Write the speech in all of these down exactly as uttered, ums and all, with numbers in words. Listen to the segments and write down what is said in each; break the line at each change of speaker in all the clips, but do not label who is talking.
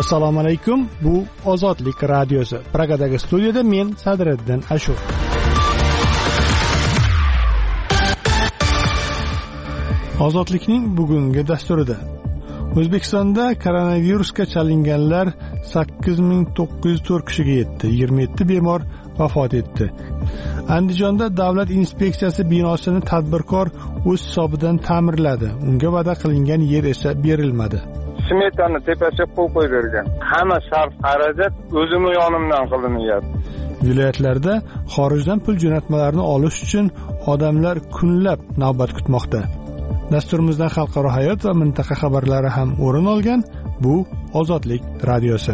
Assalomu alaykum. Bu Ozodlik radiosi. Pragadagi studiyada men Sadriddin Ashur. Ozodlikning bugungi dasturida O'zbekistonda koronavirusga chalinganlar sakkiz ming to'qqiz yuz to'rt kishiga yetdi. yigirma yetti bemor vafot etdi. Andijonda davlat inspeksiyasi binosini tadbirkor o'z hisobidan ta'mirladi. Unga va'da qilingan yer esa berilmadi.
Smetani tepasiga qo'yib qo'yilgan. Hamma sarf xarajat o'zimning yonimdan qilinyapti.
Viloyatlarda xorijdan pul jo'natmalarini olish uchun odamlar kunlab navbat kutmoqda. Dasturimizdan xalqaro hayot va mintaqa xabarlari ham o'rin olgan. Bu Ozodlik radiosi.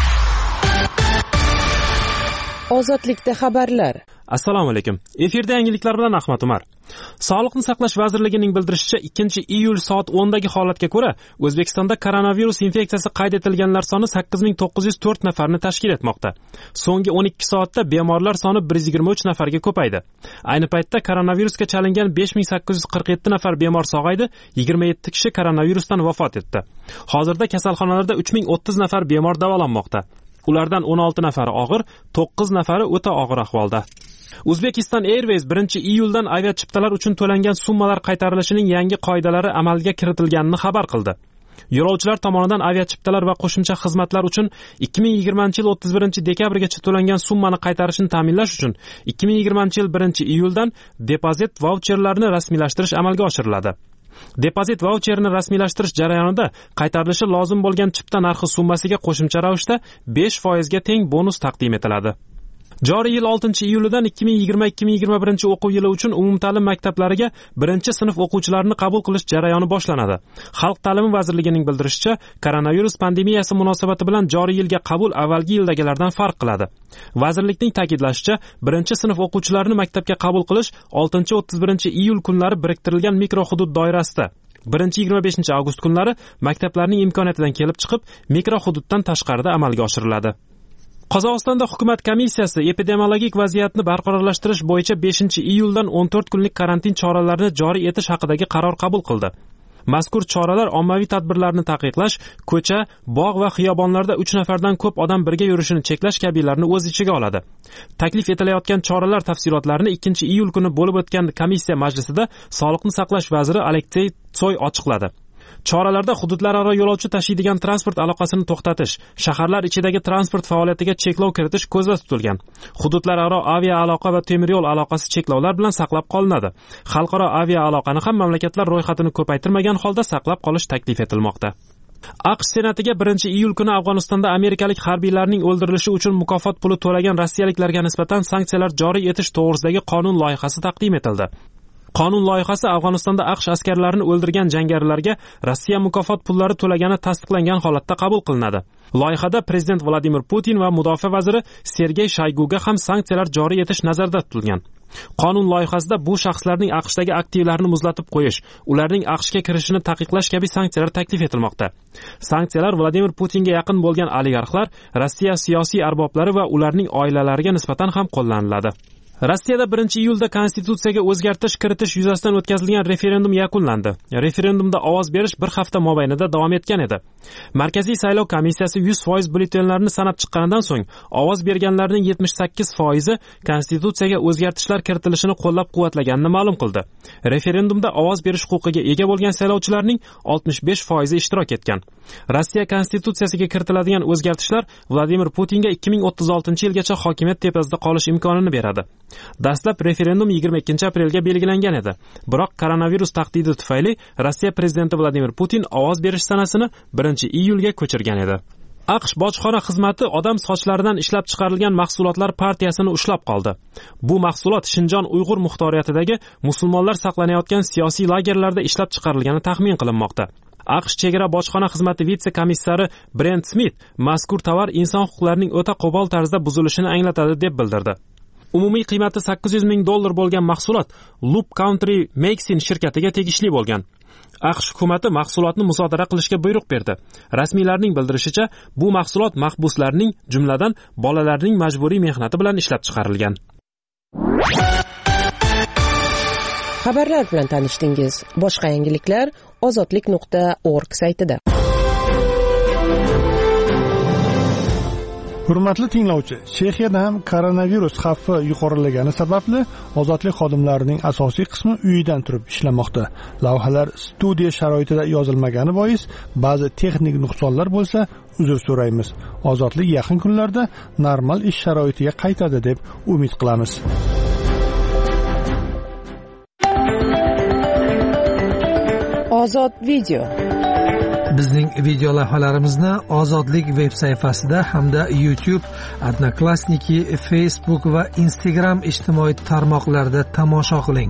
Ozodlikda xabarlar.
Assalomu alaykum. Efirda yangiliklar bilan Ahmad Umar. Sog'liqni saqlash vazirligining bildirishicha, ikkinchi iyul soat o'ndagi holatga ko'ra O'zbekistonda koronavirus infeksiyasi qayd etilganlar soni sakkiz ming to'qqiz yuz to'rt nafarni tashkil etmoqda. So'nggi o'n ikki soatda bemorlar soni bir yuz yigirma uch nafarga ko'paydi. Ayni paytda koronavirusga chalingan besh ming sakkiz yuz qirq yetti nafar bemor sog'aydi, yigirma yetti kishi koronavirusdan vafot etdi. Hozirda kasalxonalarda uch ming o'ttiz nafar bemor davolanmoqda. Ulardan o'n olti nafari og'ir, to'qqiz nafari o'ta og'ir ahvolda. Uzbekistan Airways birinchi iyuldan aviachiptalar uchun to'langan summalar qaytarilishining yangi qoidalari amalga kiritilganini xabar qildi. Yo'lovchilar tomonidan aviachiptalar va qo'shimcha xizmatlar uchun ikki ming yigirmanchi yil o'ttiz birinchi dekabrgacha to'langan summani qaytarishni ta'minlash uchun ikki ming yigirmanchi yil birinchi iyuldan depozit vaucherlarini rasmiylashtirish amalga oshiriladi. Depozit vaucherini rasmiylashtirish jarayonida qaytarilishi lozim bo'lgan chipta narxi summasiga qo'shimcha ravishda besh foizga teng bonus taqdim etiladi. Joriy yil oltinchi iyulidan ikki ming yigirma ikki ming yigirma birinchi o'quv yili uchun umumta'lim maktablariga birinchi sinf o'quvchilarini qabul qilish jarayoni boshlanadi. Xalq ta'limi vazirligining bildirishicha, koronavirus pandemiyasi munosabati bilan joriy yilga qabul avvalgi yildagilardan farq qiladi. Vazirlikning ta'kidlashicha, birinchi sinf o'quvchilarini maktabga qabul qilish oltinchi o'ttiz birinchi iyul kunlari biriktirilgan mikrohudud doirasida, birinchi yigirma beshinchi avgust kunlari maktablarning imkoniyatidan kelib chiqib, mikrohududdan tashqarida amalga oshiriladi. Qozog'istonda hukumat komissiyasi epidemiologik vaziyatni barqarorlashtirish bo'yicha beshinchi iyuldan o'n to'rt kunlik karantin choralarini joriy etish haqidagi qaror qabul qildi. Mazkur choralar ommaviy tadbirlarni taqiqlash, ko'cha, bog' va xiyobonlarda uch nafardan ko'p odam birga yurishini cheklash kabilarni o'z ichiga oladi. Taklif etilayotgan choralar tafsilotlarini ikkinchi iyul kuni bo'lib o'tgan komissiya majlisida Sog'liqni saqlash vaziri Aleksey Tsoy ochiqladi. Choralarda hududlararo yo'lovchi tashiydigan transport aloqasini to'xtatish, shaharlar ichidagi transport faoliyatiga cheklov kiritish ko'zda tutilgan. Hududlararo avia aloqa va temir yo'l aloqasi cheklovlar bilan saqlab qolinadi. Xalqaro avia aloqani ham mamlakatlar ro'yxatini ko'paytirmagan holda saqlab qolish taklif etilmoqda. AQSh Senatiga birinchi iyul kuni Afg'onistonda amerikalik harbiylarning o'ldirilishi uchun mukofot puli to'lagan rossiyaliklarga nisbatan sanksiyalar joriy etish to'g'risidagi qonun loyihasi taqdim etildi. Qonun loyihasi Afg'onistonda AQSh askarlarini o'ldirgan jangarilarga Rossiya mukofot pullari to'lagani tasdiqlangan holatda qabul qilinadi. Loyihada prezident Vladimir Putin va mudofaa vaziri Sergey Shayguga ham sanksiyalar joriy etish nazarda tutilgan. Qonun loyihasida bu shaxslarning AQShdagi aktivlarini muzlatib qo'yish, ularning AQShga kirishini taqiqlash kabi sanksiyalar taklif etilmoqda. Sanksiyalar Vladimir Putinga yaqin bo'lgan oligarxlar, Rossiya siyosiy arboblari va ularning oilalariga nisbatan ham qo'llaniladi. Rossiyada birinchi iyulda konstitutsiyaga o'zgartirish kiritish yuzasidan o'tkazilgan referendum yakunlandi. Referendumda ovoz berish bir hafta mobaynida davom etgan edi. Markaziy saylov komissiyasi yuz foiz byulletenlarni sanab chiqqanidan so'ng ovoz berganlarning yetmish sakkiz foizi konstitutsiyaga o'zgartishlar kiritilishini qo'llab-quvvatlaganini ma'lum qildi. Referendumda ovoz berish huquqiga ega bo'lgan saylovchilarning oltmish besh foizi ishtirok etgan. Rossiya konstitutsiyasiga kiritiladigan o'zgartishlar Vladimir Putinga ikki ming o'ttiz oltinchi yilgacha hokimiyat tepasida qolish imkonini beradi. Dastlab referendum yigirma ikkinchi aprelga belgilangan edi. Biroq koronavirus tahdidi tufayli Rossiya prezidenti Vladimir Putin ovoz berish sanasini birinchi iyulga ko'chirgan edi. AQSh bojxona xizmati odam sochlaridan ishlab chiqarilgan mahsulotlar partiyasini ushlab qoldi. Bu mahsulot Shinjon Uyg'ur muxtoriyatidagi musulmonlar saqlanayotgan siyosiy lagerlarda ishlab chiqarilgani taxmin qilinmoqda. AQSh chegara bojxona xizmati vitse-komissari Brent Smith mazkur tovar inson huquqlarining o'ta qo'pol tarzda buzilishini anglatadi deb bildirdi. Umumiy qiymati sakkiz yuz ming dollar bo'lgan mahsulot Loop Country Makes-in shirkatiga tegishli bo'lgan. AQSh hukumati mahsulotni musodara qilishga buyruq berdi. Rasmiylarning bildirishicha, bu mahsulot mahbuslarning, jumladan bolalarning majburiy mehnati bilan ishlab chiqarilgan.
Xabarlar bilan tanishdingiz. Boshqa yangiliklar ozodlik nuqta org saytida.
Hurmatli tinglovchi, Chexiyada ham koronavirus xavfi yuqorilagani sababli ozodlik xodimlarining asosiy qismi uyidan turib ishlamoqda. Lavhalar studiya sharoitida yozilmagani bois ba'zi texnik nuqsonlar bo'lsa, uzr so'raymiz. Ozodlik yaqin kunlarda normal ish sharoitiga qaytadi deb umid qilamiz.
Ozod video.
Bizning video lavhalarimizni Ozodlik veb sayfasida hamda YouTube, Odnoklassniki, Facebook va Instagram ijtimoiy tarmoqlarida tomosha qiling.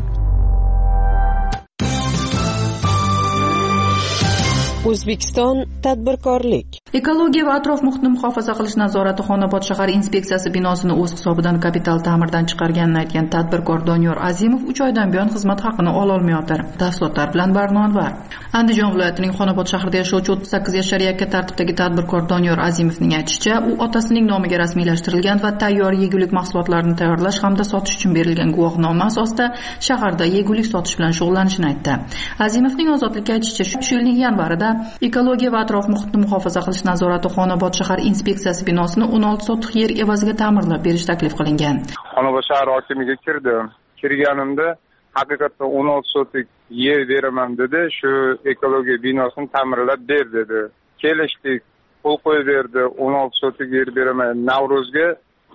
O'zbekiston tadbirkorlik.
Ekologiya va atrof muhitni muhofaza qilish nazorati Xonobod shahar inspeksiyasi binosini o'z hisobidan kapital ta'mirdan chiqarganini aytgan tadbirkor Doniyor Azimov uch oydan buyon xizmat haqini ola olmayotir. Tafsilotlar bilan Barno Anvar. Andijon viloyatining Xonobod shahrida yashovchi o'ttiz sakkiz yashar yakka tartibdagi tadbirkor Doniyor Azimovning aytishicha, u otasining nomiga rasmiylashtirilgan va tayyor yegulik mahsulotlarini tayyorlash hamda sotish uchun berilgan guvohnoma asosida shaharda yegulik sotish bilan shug'ullanishini aytdi. Azimovning ozodlikka aytishicha, shu yilning yanvarida Ekologiya va atrof muhitni muhofaza qilish nazorati Xonobod shahar inspeksiyasi binosini o'n olti sotix yer evaziga ta'mirlab berish taklif qilingan.
Xonobod shahar hokimiga kirdim. Kirganimda haqiqatda o'n olti sotix yer beraman dedi. Shu ekologiya binosini ta'mirlab ber dedi. Kelishdik, qo'l qo'yib berdi. o'n olti sotix yer beraman. Navruzga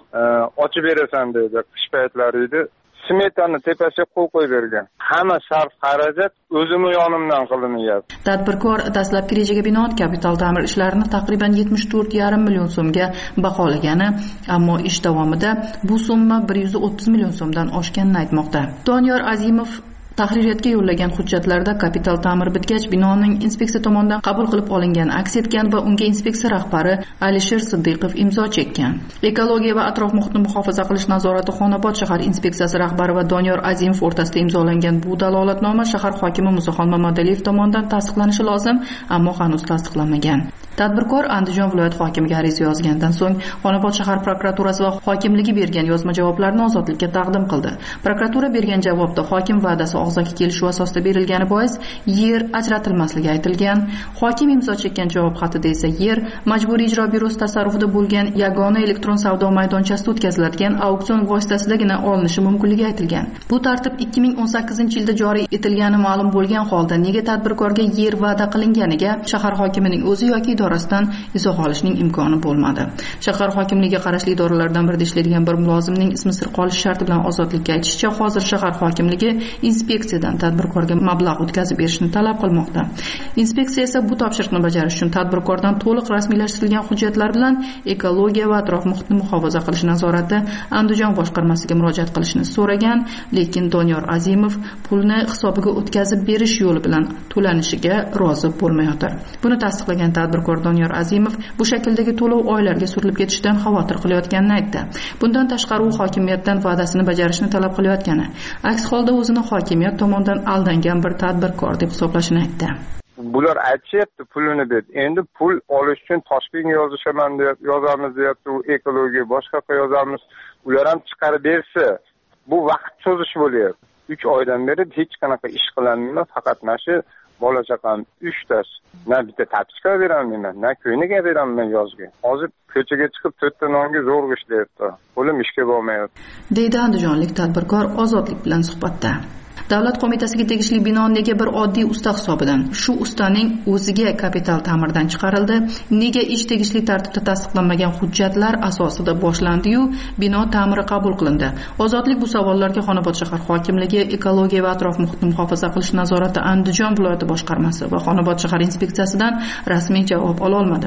ochib berasan dedi. Qish paytlari edi. Smetani tepasiga qo'l qo'yib bergan. Hamma sarf xarajat o'zim yonimdan qilinyapti.
Tadbirkor dastlabki rejaga binoan kapital ta'mir ishlarini taqriban yetmish to'rt yarim million so'mga baholagani, ammo ish davomida bu summa bir yuz o'ttiz million so'mdan oshganini aytmoqda. Doniyor Azimov tahririyatga yo'llagan hujjatlarda kapital ta'mir bitgach binoning inspeksiya tomonidan qabul qilib olingan aks etgan va unga inspeksiya rahbari Alisher Siddiqov imzo chekkan. Ekologiya va atrof muhitni muhofaza qilish nazorati Xonobod shahar inspeksiyasi rahbari va Doniyor Azimov o'rtasida imzolangan bu dalolatnoma shahar hokimi Musaxon Mamadaliyev tomonidan tasdiqlanishi lozim, ammo hanuz tasdiqlanmagan. Tadbirkor Andijon viloyat hokimiga ariza yozgandan so'ng Xonobod shahar prokuraturasi va hokimligi bergan yozma javoblarni ozodlikka taqdim qildi. Prokuratura bergan javobda hokim va'dasi og'zaki kelishuv asosida berilgani bois yer ajratilmasligi aytilgan. Hokim imzo chekkan javob xatida esa yer majburiy ijro byurosi tasarrufida bo'lgan yagona elektron savdo maydonchasida o'tkaziladigan auksion vositasidagina olinishi mumkinligi aytilgan. Bu tartib ikki ming o'n sakkizinchi yilda joriy etilgani ma'lum bo'lgan holda nega tadbirkorga yer va'da qilinganiga shahar hokimining o'zi yoki idorasidan izoh olishning imkoni bo'lmadi. Shahar hokimligiga qarashli idoralardan birida ishlaydigan bir mulozimning ismi sir qolish sharti bilan ozodlikka aytishicha, hozir shahar hokimligi inspeksiyadan tadbirkorga mablag' o'tkazib berishni talab qilmoqda. Inspeksiya esa bu topshiriqni bajarish uchun tadbirkordan to'liq rasmiylashtirilgan hujjatlar bilan ekologiya va atrof muhitni muhofaza qilish nazorati Andijon boshqarmasiga murojaat qilishni so'ragan, lekin Doniyor Azimov pulni hisobiga o'tkazib berish yo'li bilan to'lanishiga rozi bo'lmayotir. Buni tasdiqlagan tadbirkor Doniyor Azimov bu shakldagi to'lov oylarga surilib ketishidan xavotir qilayotganini aytdi. Bundan tashqari u hokimiyatdan va'dasini bajarishni talab qilayotgani, aks holda o'zini hokimiyat tomonidan aldangan bir tadbirkor deb hisoblashini aytdi.
Bular aytishyapti pulini deb. Endi pul olish uchun Toshkentga yozishaman deb yozamiz deyapti, u ekologiya boshqa yoqqa yozamiz. Ular ham chiqarib bersa, bu vaqt cho'zish bo'lyapti. uch oydan beri hech qanaqa ish qilaman, faqat mana shu bola chaqam uchtasi. Na bitta tapichka beraman, na ko'yniga beraman yozga. Hozir ko'chaga chiqib to'rtta nonga zo'rg'a ishlayapti. Qo'lim ishga bormayapti.
Deydi andijonlik tadbirkor Ozodlik bilan suhbatda. Davlat qo'mitasiga tegishli bino nega bir oddiy usta hisobidan, shu ustaning o'ziga kapital ta'mirdan chiqarildi, nega ish tegishli tartibda tasdiqlanmagan hujjatlar asosida boshlandi-yu, bino ta'miri qabul qilindi. Ozodlik bu savollarga Xonobod shahar hokimligi, ekologiya va atrof muhitni muhofaza qilish nazorati Andijon viloyati boshqarmasi va Xonobod shahar inspeksiyasidan rasmiy javob ola olmadi.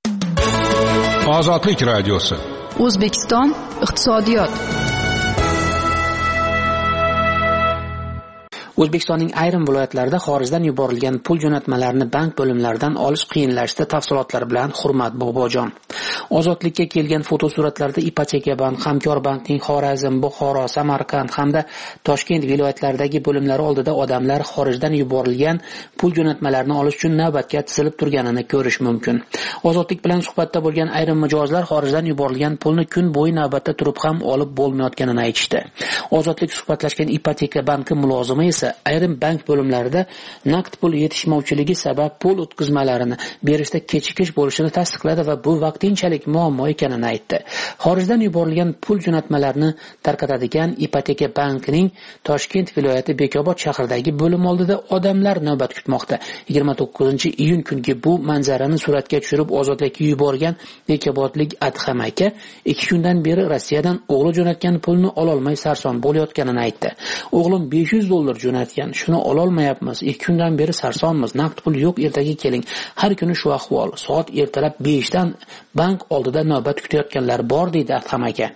Ozodlik radiosi.
O'zbekiston iqtisodiyot.
O'zbekistonning ayrim viloyatlarida xorijdan yuborilgan pul jo'natmalarini bank bo'limlaridan olish qiyinlashdi. Tafsilotlar bilan Hurmat Bobojon. Ozodlikka kelgan fotosuratlarda Ipoteka bank, Hamkor bankning Xorazm, Buxoro, Samarqand hamda Toshkent viloyatlaridagi bo'limlari oldida odamlar xorijdan yuborilgan pul jo'natmalarini olish uchun navbatga tizilib turganini ko'rish mumkin. Ozodlik bilan suhbatda bo'lgan ayrim mijozlar xorijdan yuborilgan pulni kun bo'yi navbatda turib ham olib bo'lmayotganini aytishdi. Ozodlik suhbatlashgan Ipoteka banki mulozimi esa esa ayrim bank bo'limlarida naqd pul yetishmovchiligi sabab pul o'tkazmalarini berishda kechikish bo'lishini tasdiqladi va bu vaqtinchalik muammo ekanini aytdi. Xorijdan yuborilgan pul jo'natmalarini tarqatadigan Ipoteka bankining Toshkent viloyati Bekobod shahridagi bo'lim oldida odamlar navbat kutmoqda. yigirma to'qqizinchi iyun kungi bu manzarani suratga tushirib ozodlikka yuborgan Bekobodlik Adham aka ikki kundan beri Rossiyadan o'g'li jo'natgan pulni ololmay sarson bo'layotganini aytdi. O'g'lim besh yuz dollar jo'natgan, shuni ololmayapmiz. ikki kundan beri sarsonmiz. Naqd pul yo'q, ertaga keling. Har kuni shu ahvol. Soat ertalab beshdan bank oldida navbat kutayotganlar bor deydi Adham aka.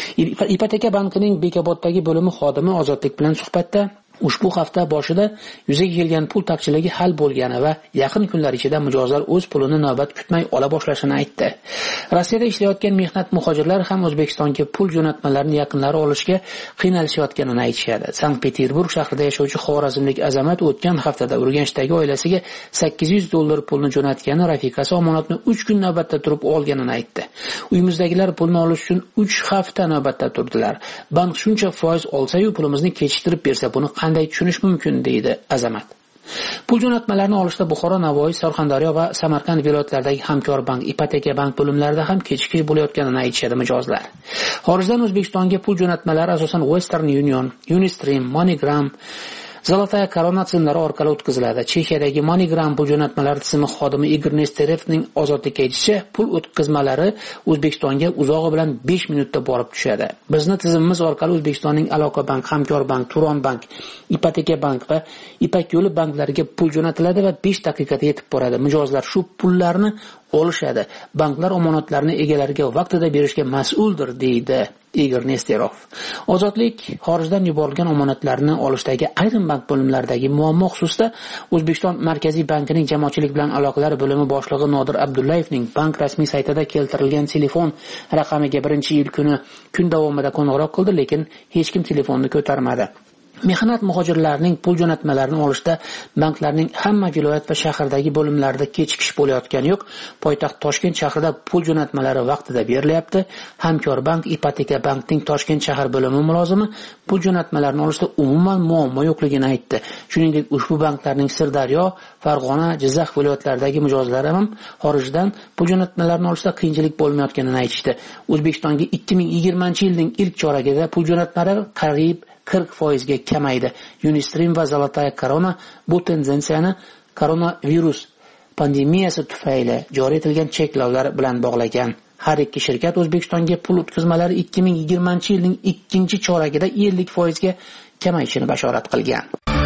Ipoteka bankining Bekoboddagi bo'limi xodimi Ozodlik bilan suhbatda ushbu hafta boshida yuzaga kelgan pul taqchilligi hal bo'lgani va yaqin kunlar ichida mijozlar o'z pulini navbat kutmay ola boshlashini aytdi. Rossiyada ishlayotgan mehnat muhojirlar ham O'zbekistonga pul jo'natmalarini yaqinlari olishga qiynalishayotganini aytishadi. Sankt-Peterburg shahrida yashovchi xorazmlik Azamat o'tgan haftada Urganchdagi oilasiga sakkiz yuz dollar pulni jo'natgani, rafiqasi omonatni uch kun navbatda turib olganini aytdi. Uyimizdagilar pulni olish uchun uch hafta navbatda turdilar. Bank shuncha foiz olsa-yu pulimizni kechiktirib bersa, buni qanday tushunish mumkin deydi Azamat. Pul jo'natmalarini olishda Buxoro, Navoiy, Surxondaryo va Samarqand viloyatlaridagi hamkor bank, Ipoteka bank bo'limlarida ham kechikish bo'layotganini aytishadi mijozlar. Xorijdan O'zbekistonga pul jo'natmalari asosan Western Union, Unistream, MoneyGram, Zolotaya Korona tizimlari orqali o'tkaziladi. Chexiyadagi MoneyGram pul jo'natmalari tizimi xodimi Igor Nesterevning Ozodlikka aytishicha, pul o'tkazmalari O'zbekistonga uzog'i bilan besh minutda borib tushadi. Bizni tizimimiz orqali O'zbekistonning Aloqa bank, Hamkor bank, Turon bank, Ipoteka bank va Ipak yo'li banklariga pul jo'natiladi va besh daqiqada yetib boradi. Mijozlar shu pullarni olishadi. Banklar omonatlarni egalariga vaqtida berishga mas'uldir deydi Igor Nesterov. Ozodlik xorijdan yuborilgan omonatlarni olishdagi ayrim bank bo'limlaridagi muammo xususida O'zbekiston Markaziy bankining jamoatchilik bilan aloqalar bo'limi boshlig'i Nodir Abdullayevning bank rasmiy saytida keltirilgan telefon raqamiga birinchi iyul kuni kun davomida qo'ng'iroq qildi, lekin hech kim telefonni ko'tarmadi. Mehnat muhojirlarining pul jo'natmalarini olishda banklarning hamma viloyat va shahardagi bo'limlarida kechikish bo'layotgani yo'q. Poytaxt Toshkent shahrida pul jo'natmalari vaqtida berilyapti. Hamkor bank, Ipoteka bankning Toshkent shahar bo'limi mulozimi pul jo'natmalarini olishda umuman muammo yo'qligini aytdi. Shuningdek, ushbu banklarning Sirdaryo, Farg'ona, Jizzax viloyatlaridagi mijozlari ham xorijdan pul jo'natmalarini olishda qiyinchilik bo'lmayotganini aytishdi. O'zbekistonga ikki ming yigirmanchi yilning ilk choragida pul jo'natmalari qariyb qirq foizga kamaydi. Unistream va Zolotaya Korona bu tendensiyani koronavirus pandemiyasi tufayli joriy etilgan cheklovlar bilan bog'lagan. Har ikki shirkat O'zbekistonga pul o'tkazmalari ikki ming yigirmanchi yilning ikkinchi choragida ellik foizga kamayishini bashorat qilgan.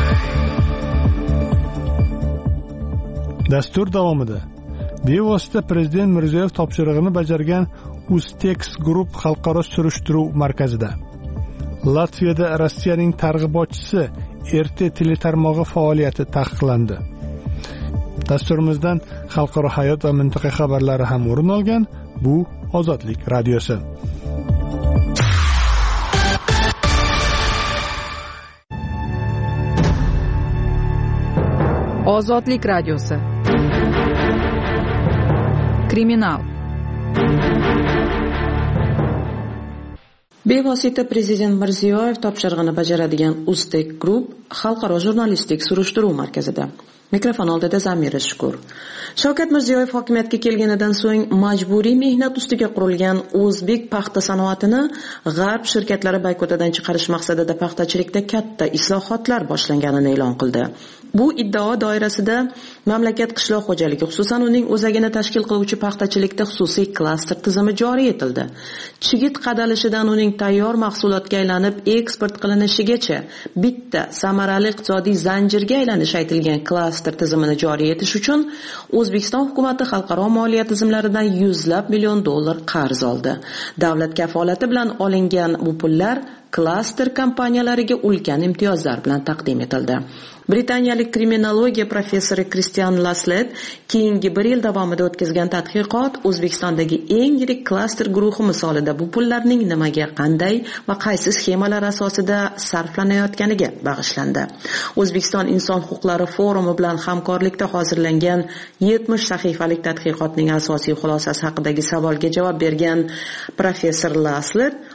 Dastur davomida bevosita Prezident Mirziyoyev topshirig'ini bajargan Ustex Group xalqaro surishtiruv markazida Latviyada Rossiyaning targ'ibotchisi R T teletarmog'i faoliyati taqiqlandi. Dasturimizdan xalqaro hayot va mintaqa xabarlari ham o'rin olgan. Bu Ozodlik radiosi.
Ozodlik radiosi. Kriminal.
Bevosita Prezident Mirziyoyev topshirig'ini bajaradigan Ustex Group xalqaro jurnalistik surishtiruv markazida. Mikrofon oldida Zamira Shukur. Shavkat Mirziyoyev hokimiyatga kelganidan so'ng majburiy mehnat ustiga qurilgan o'zbek paxta sanoatini g'arb shirkatlari boykotidan chiqarish maqsadida paxtachilikda katta islohotlar boshlanganini e'lon qildi. Bu iddao doirasida mamlakat qishloq xo'jaligi, xususan uning o'zagini tashkil qiluvchi paxtachilikda xususiy klaster tizimi joriy etildi. Chigit qadalishidan uning tayyor mahsulotga aylanib eksport qilinishigacha bitta samarali iqtisodiy zanjirga aylanish aytilgan klaster tizimini joriy etish uchun O'zbekiston hukumati xalqaro moliya tizimlaridan yuzlab million dollar qarz oldi. Davlat kafolati bilan olingan bu pullar klaster kompaniyalariga ulkan imtiyozlar bilan taqdim etildi. Britaniyalik kriminologiya professori Christian Laslet keyingi bir yil davomida o'tkazgan tadqiqot O'zbekistondagi eng yirik klaster guruhi misolida bu pullarning nimaga, qanday va qaysi sxemalar asosida sarflanayotganiga bag'ishlandi. O'zbekiston Inson huquqlari forumi bilan hamkorlikda hozirlangan yetmish sahifalik tadqiqotning asosiy xulosasi haqidagi savolga javob bergan professor Laslet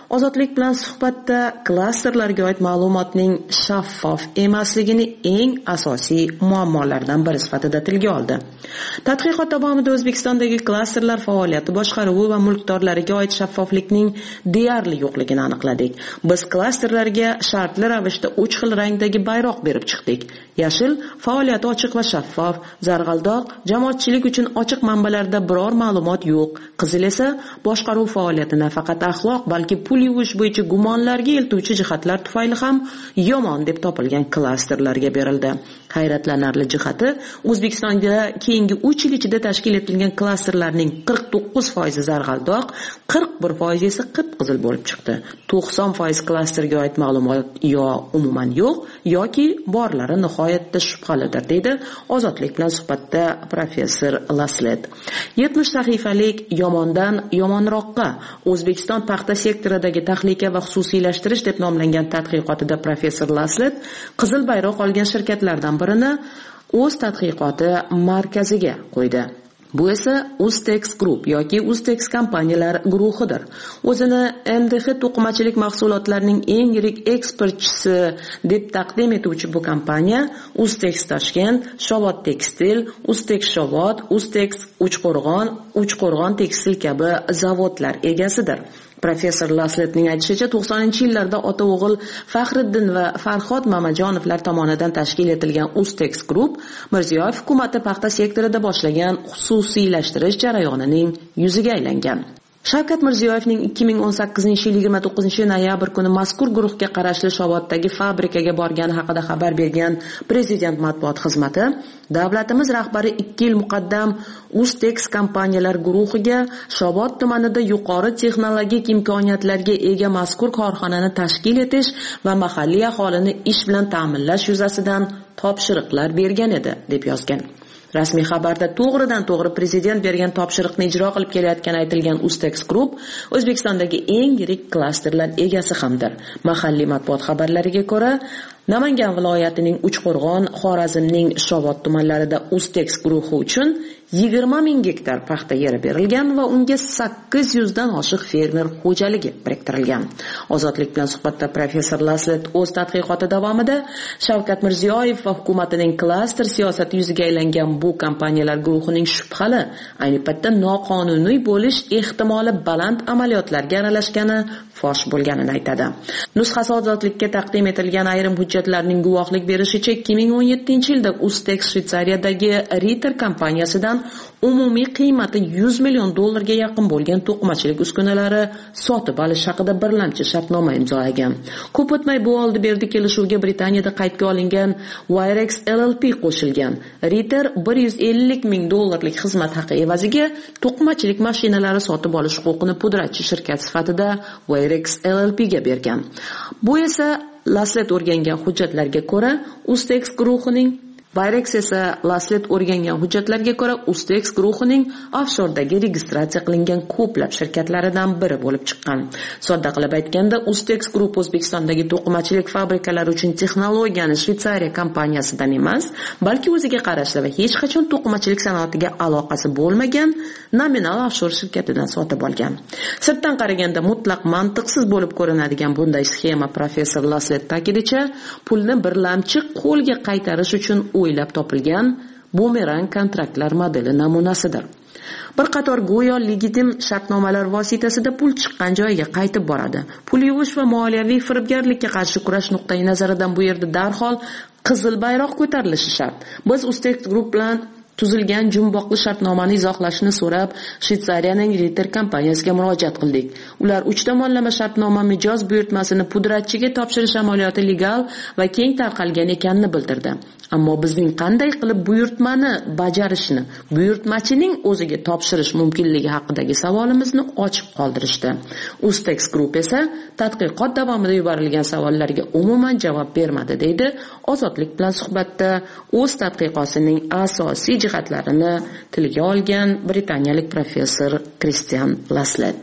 Ozodlik bilan suhbatda klasterlarga oid ma'lumotning shaffof emasligini eng asosiy muammolardan biri sifatida tilga oldi. Tadqiqot davomida O'zbekistondagi klasterlar faoliyati boshqaruvi va mulkdorlariga oid shaffoflikning deyarli yo'qligini aniqladik. Biz klasterlarga shartli ravishda uch xil rangdagi bayroq berib chiqdik. Yashil faoliyati ochiq va shaffof, zarg'aldoq jamoatchilik uchun ochiq manbalarda biror ma'lumot yo'q. Qizil esa boshqaruv faoliyati nafaqat axloq, balki pul yuvish bo'yicha gumonlarga eltuvchi jihatlar tufayli ham yomon deb topilgan klasterlarga berildi. Hayratlanarli jihati, O'zbekistonda keyingi uch yil ichida tashkil etilgan klasterlarning qirq to'qqiz foizi zarg'aldoq, qirq bir foizi esa qip-qizil bo'lib chiqdi. to'qson foiz klasterga oid ma'lumot yo umuman yo'q yoki borlari nihoyatda shubhalidir, deydi Ozodlik bilan suhbatda professor Laslet. yetmish sahifalik yomondan yomonroqqa O'zbekiston paxta sektoridagi tahlika va xususiylashtirish deb nomlangan tadqiqotida professor Laslet qizil bayroq olgan shirkatlardan birini o'z tadqiqoti markaziga qo'ydi. Bu esa Ustex Group yoki Ustex kompaniyalar guruhidir. O'zini M D H to'qimachilik mahsulotlarining eng yirik eksportchisi deb taqdim etuvchi bu kompaniya Ustex Toshkent, Shovot Tekstil, Ustex Shovot, Ustex Uchqo'rg'on, Uchqo'rg'on Tekstil kabi zavodlar egasidir. Professor Lasletning aytishicha, to'qsoninchi yillarda ota-o'g'il Faxriddin va Farhod Mamajonovlar tomonidan tashkil etilgan Ustex Group Mirziyoyev hukumati paxta sektorida boshlagan xususiylashtirish jarayonining yuziga aylangan. Shavkat Mirziyoyevning ikki ming o'n sakkizinchi yil yigirma to'qqizinchi noyabr kuni mazkur guruhga qarashli Shovoddagi fabrikaga borgani haqida xabar bergan Prezident matbuot xizmati, davlatimiz rahbari ikki yil muqaddam Ustex kompaniyalar guruhiga Shovot tumanida yuqori texnologik imkoniyatlarga ega mazkur korxonani tashkil etish va mahalliy aholini ish bilan ta'minlash yuzasidan topshiriqlar bergan edi, deb yozgan. Rasmiy xabarda to'g'ridan to'g'ri prezident bergan topshiriqni ijro qilib kelayotgani aytilgan Ustex Group O'zbekistondagi eng yirik klasterlar egasi hamdir. Mahalliy matbuot xabarlariga ko'ra, Namangan viloyatining Uchqo'rg'on, Xorazmning Shovot tumanlarida Ustex guruhi uchun yigirma ming gektar paxta yeri berilgan va unga sakkiz yuz dan oshiq fermer xo'jaligi biriktirilgan. Ozodlik bilan suhbatda professor Laslet o'z tadqiqoti davomida Shavkat Mirziyoyev va hukumatining klaster siyosati yuziga aylangan bu kompaniyalar guruhining shubhali, ayni paytda noqonuniy bo'lish ehtimoli baland amaliyotlarga aralashgani fosh bo'lganini aytadi. Nusxasi Ozodlikka taqdim etilgan ayrim hujjatlarning guvohlik berishicha, ikki ming o'n yettinchi yilda Ustex Shvetsariyadagi Ritter kompaniyasidan umumiy qiymati yuz million dollarga yaqin bo'lgan to'qimachilik uskunalari sotib olish haqida birlamchi shartnoma imzolagan. Ko'p o'tmay bu oldi berdi kelishuvga Britaniyada qaydga olingan Wirex L L P qo'shilgan. Ritter bir yuz ellik ming dollarlik xizmat haqi evaziga to'qimachilik mashinalari sotib olish huquqini pudratchi shirkat sifatida Wirex L L P ga bergan. Bu esa Laslet o'rgangan hujjatlarga ko'ra Ustex guruhining Wirex esa Laslet o'rgangan hujjatlarga ko'ra Ustex guruhining offshordagi registratsiya qilingan ko'plab shirkatlaridan biri bo'lib chiqqan. Sodda qilib aytganda, Ustex Group O'zbekistondagi to'qimachilik fabrikalari uchun texnologiyani Shvetsariya kompaniyasidan emas, balki o'ziga qarashli va hech qachon to'qimachilik sanoatiga aloqasi bo'lmagan nominal offshor shirkatidan sotib olgan. Sirtdan qaraganda mutlaq mantiqsiz bo'lib ko'rinadigan bunday sxema professor Laslet ta'kidicha, pulni birlamchi qo'lga qaytarish uchun o'ylab topilgan bumerang kontraktlar modeli namunasidir. Bir qator go'yo legitim shartnomalar vositasida pul chiqqan joyiga qaytib boradi. Pul yuvish va moliyaviy firibgarlikka qarshi kurash nuqtai nazaridan bu yerda darhol qizil bayroq ko'tarilishi shart. Biz Ustex Group bilan tuzilgan jumboqli shartnomani izohlashni so'rab Shvetsariyaning Ritter kompaniyasiga murojaat qildik. Ular uch tomonlama shartnoma mijoz buyurtmasini pudratchiga topshirish amaliyoti legal va keng tarqalgan ekanini bildirdi. Ammo bizning qanday qilib buyurtmani bajarishni buyurtmachining o'ziga topshirish mumkinligi haqidagi savolimizni ochiq qoldirishdi. Ustex Group esa tadqiqot davomida yuborilgan savollarga umuman javob bermadi, deydi Ozodlik bilan suhbatda o'z tadqiqotining asosiy jihatlarini tilga olgan britaniyalik professor Kristian Laslet.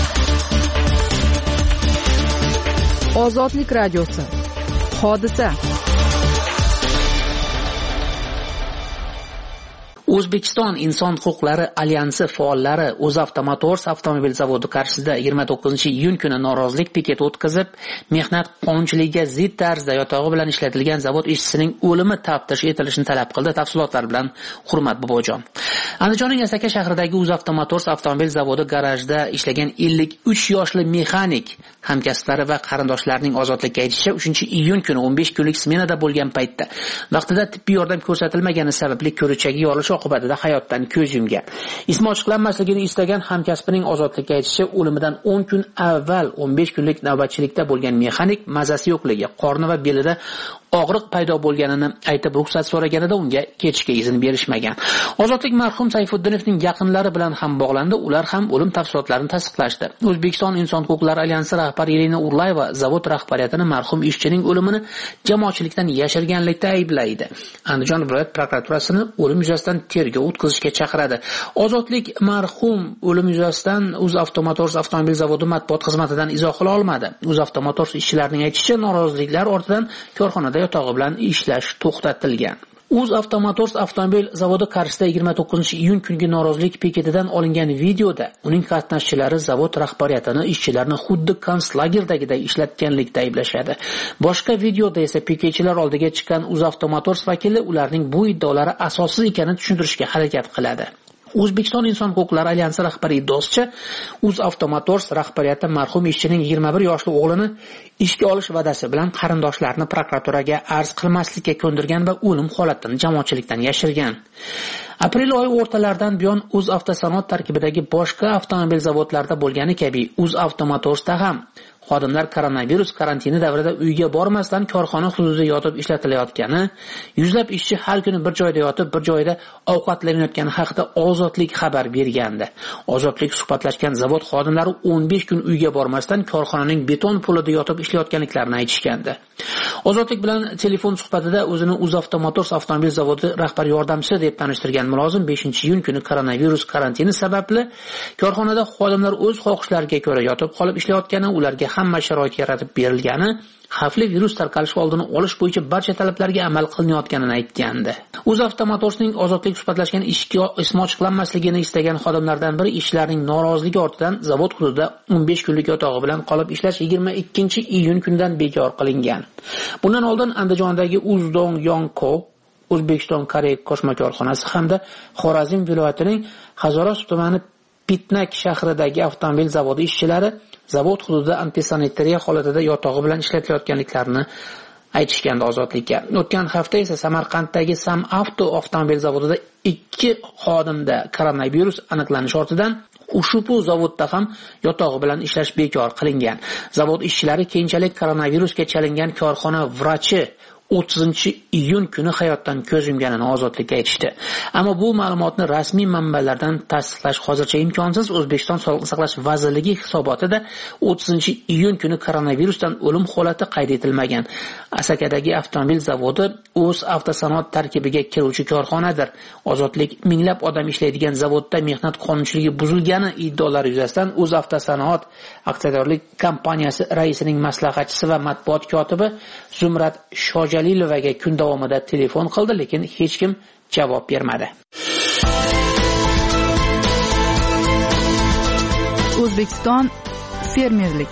Ozodlik radiosi. Hodisa.
O'zbekiston Inson huquqlari alyansi faollari UzAvto Motors avtomobil zavodi qarshisida yigirma to'qqizinchi iyun kuni norozilik piketi o'tkazib, mehnat qonunchiligiga zid tarzda yotog'i bilan ishlatilgan zavod ishchisining o'limi taftish etilishini talab qildi. Tafsilotlar bilan Hurmat Bobojon. Andijonning Asaka shahridagi UzAvto Motors avtomobil zavodi garajida ishlagan ellik uch yoshli mexanik hamkasblari va qarindoshlarining ozodlikka aytishicha uchinchi iyun kuni o'n besh kunlik smenada bo'lgan paytda vaqtida tibbiy yordam ko'rsatilmagani sababli ko'richagi yorilish oqibatida hayotdan ko'z yumgan. Ismi ochiqlanmasligini istagan hamkasbining ozodlikka aytishicha o'limidan o'n kun avval o'n besh kunlik navbatchilikda bo'lgan mexanik mazasi yo'qligi, qorni va belida og'riq paydo bo'lganini aytib ruxsat so'raganida unga ketishga izn berishmagan. Ozodlik marhum Sayfuddinovning yaqinlari bilan ham bog'landi, ular ham o'lim tafsilotlarini tasdiqlashdi. O'zbekiston Inson huquqlari alyansi rahbari Elina Urlayeva zavod rahbariyatini marhum ishchining o'limini jamoatchilikdan yashirganlikda ayblaydi. Andijon viloyat prokuraturasini o'lim yuzasidan tergov o'tkazishga chaqiradi. Ozodlik marhum o'lim yuzasidan UzAvto Motors avtomobil zavodi matbuot xizmatidan izoh qila olmadi. UzAvto Motors ishchilarining aytishicha, noroziliklar ortidan korxonada yotog'i bilan ishlash to'xtatilgan. UzAvto Motors avtomobil zavodi qarshisida yigirma to'qqizinchi iyun kungi norozilik piketidan olingan videoda uning qatnashchilari zavod rahbariyatini ishchilarni xuddi konslagerdagiday ishlatganlikda ayblashadi. Boshqa videoda esa piketchilar oldiga chiqqan UzAvto Motors vakili ularning bu iddaolari asossiz ekanini tushuntirishga harakat qiladi. O'zbekiston Inson huquqlari alyansi rahbari iddaosicha, UzAvto Motors rahbariyati marhum ishchining yigirma bir yoshli o'g'lini ishga olish va'dasi bilan qarindoshlarini prokuraturaga arz qilmaslikka ko'ndirgan va o'lim holatini jamoatchilikdan yashirgan. Aprel oyi o'rtalaridan buyon UzAvtosanoat tarkibidagi boshqa avtomobil zavodlarida bo'lgani kabi UzAvto Motorsda ham xodimlar koronavirus karantini davrida uyga bormasdan korxona hududida yotib ishlatilayotgani, yuzlab ishchi har kuni bir joyda yotib, bir joyda ovqatlanayotgani haqida Ozodlik xabar bergandi. Ozodlik suhbatlashgan zavod xodimlari o'n besh kun uyga bormasdan korxonaning beton polida yotib ishlayotganliklarini aytishgandi. Ozodlik bilan telefon suhbatida o'zini UzAvto Motors avtomobil zavodi rahbar yordamchisi deb tanishtirgan mulozim beshinchi iyun kuni koronavirus karantini sababli korxonada xodimlar o'z xohishlariga ko'ra yotib qolib ishlayotgani, ularga hamma sharoit yaratib berilgani, xavfli virus tarqalishi oldini olish bo'yicha barcha talablarga amal qilinayotganini aytgandi. UzAvto Motorsning Ozodlik suhbatlashgan ishga ismi ochiqlanmasligini istagan xodimlardan biri ishchilarning noroziligi ortidan zavod hududida o'n besh kunlik yotog'i bilan qolib ishlash yigirma ikkinchi iyun kunidan bekor qilingan. Bundan oldin Andijondagi Uzdong Yongko O'zbekiston Koreya qo'shma korxonasi hamda Xorazm viloyatining Hazoras tumani Pitnak shahridagi avtomobil zavodi ishchilari zavod hududida antisanitariya holatida yotog'i bilan ishlatilayotganliklarini aytishgandi Ozodlikka. O'tgan hafta esa Samarqanddagi Sam Avto avtomobil zavodida ikki xodimda koronavirus aniqlanishi ortidan ushbu zavodda ham yotog'i bilan ishlash bekor qilingan. Zavod ishchilari keyinchalik koronavirusga chalingan korxona vrachi o'ttizinchi iyun kuni hayotdan ko'z yumganini Ozodlikka aytishdi. Ammo bu ma'lumotni rasmiy manbalardan tasdiqlash hozircha imkonsiz. O'zbekiston Sog'liqni saqlash vazirligi hisobotida o'ttizinchi iyun kuni koronavirusdan o'lim holati qayd etilmagan. Asakadagi avtomobil zavodi o'z avtosanoat tarkibiga kiruvchi korxonadir. Ozodlik minglab odam ishlaydigan zavodda mehnat qonunchiligi buzilgani iddaolari yuzasidan o'z avtosanoat aksiyadorlik kompaniyasi raisining maslahatchisi va matbuot kotibi Zumrat Shoja Jalilovaga kun davomida telefon qildi, lekin hech kim javob bermadi.
O'zbekiston fermerlik.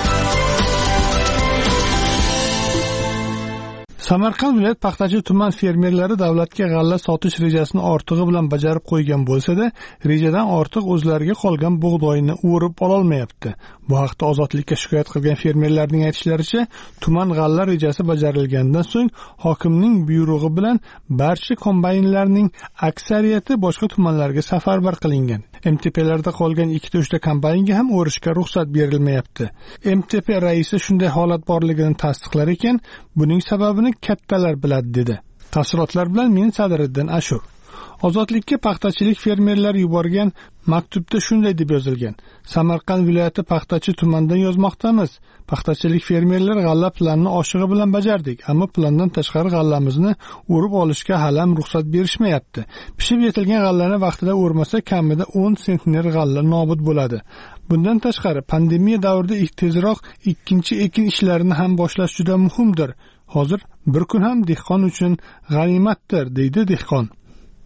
Samarqand viloyat paxtachi tuman fermerlari davlatga g'alla sotish rejasini ortig'i bilan bajarib qo'ygan bo'lsa-da, rejadan ortiq o'zlariga qolgan bug'doyni o'rib ololmayapti. Bu haqda Ozodlikka shikoyat qilgan fermerlarning aytishlaricha, tuman g'alla rejasi bajarilgandan so'ng hokimning buyrug'i bilan barcha kombaynlarning aksariyati boshqa tumanlarga safarbar qilingan. M T P'larda qolgan ikkita uchta kombaynga ham o'rishga ruxsat berilmayapti. M T P raisi shunday holat borligini tasdiqlar ekan, buning sababini kattalar biladi dedi. Tafsilotlar bilan men Sadiriddin Ashur. Ozodlikka paxtachilik fermerlari yuborgan maktubda shunday deb yozilgan: Samarqand viloyati paxtachi tumandan yozmoqdamiz. Paxtachilik fermerlar g'alla planini oshig'i bilan bajardik, ammo plandan tashqari g'allamizni o'rib olishga hali ham ruxsat berishmayapti. Pishib yetilgan g'allani vaqtida o'rmasa kamida o'n sentner g'alla nobud bo'ladi. Bundan tashqari pandemiya davrida tezroq ikkinchi ekin ishlarini ham boshlash juda muhimdir. Hozir bir kun ham dehqon uchun g'animatdir, deydi dehqon.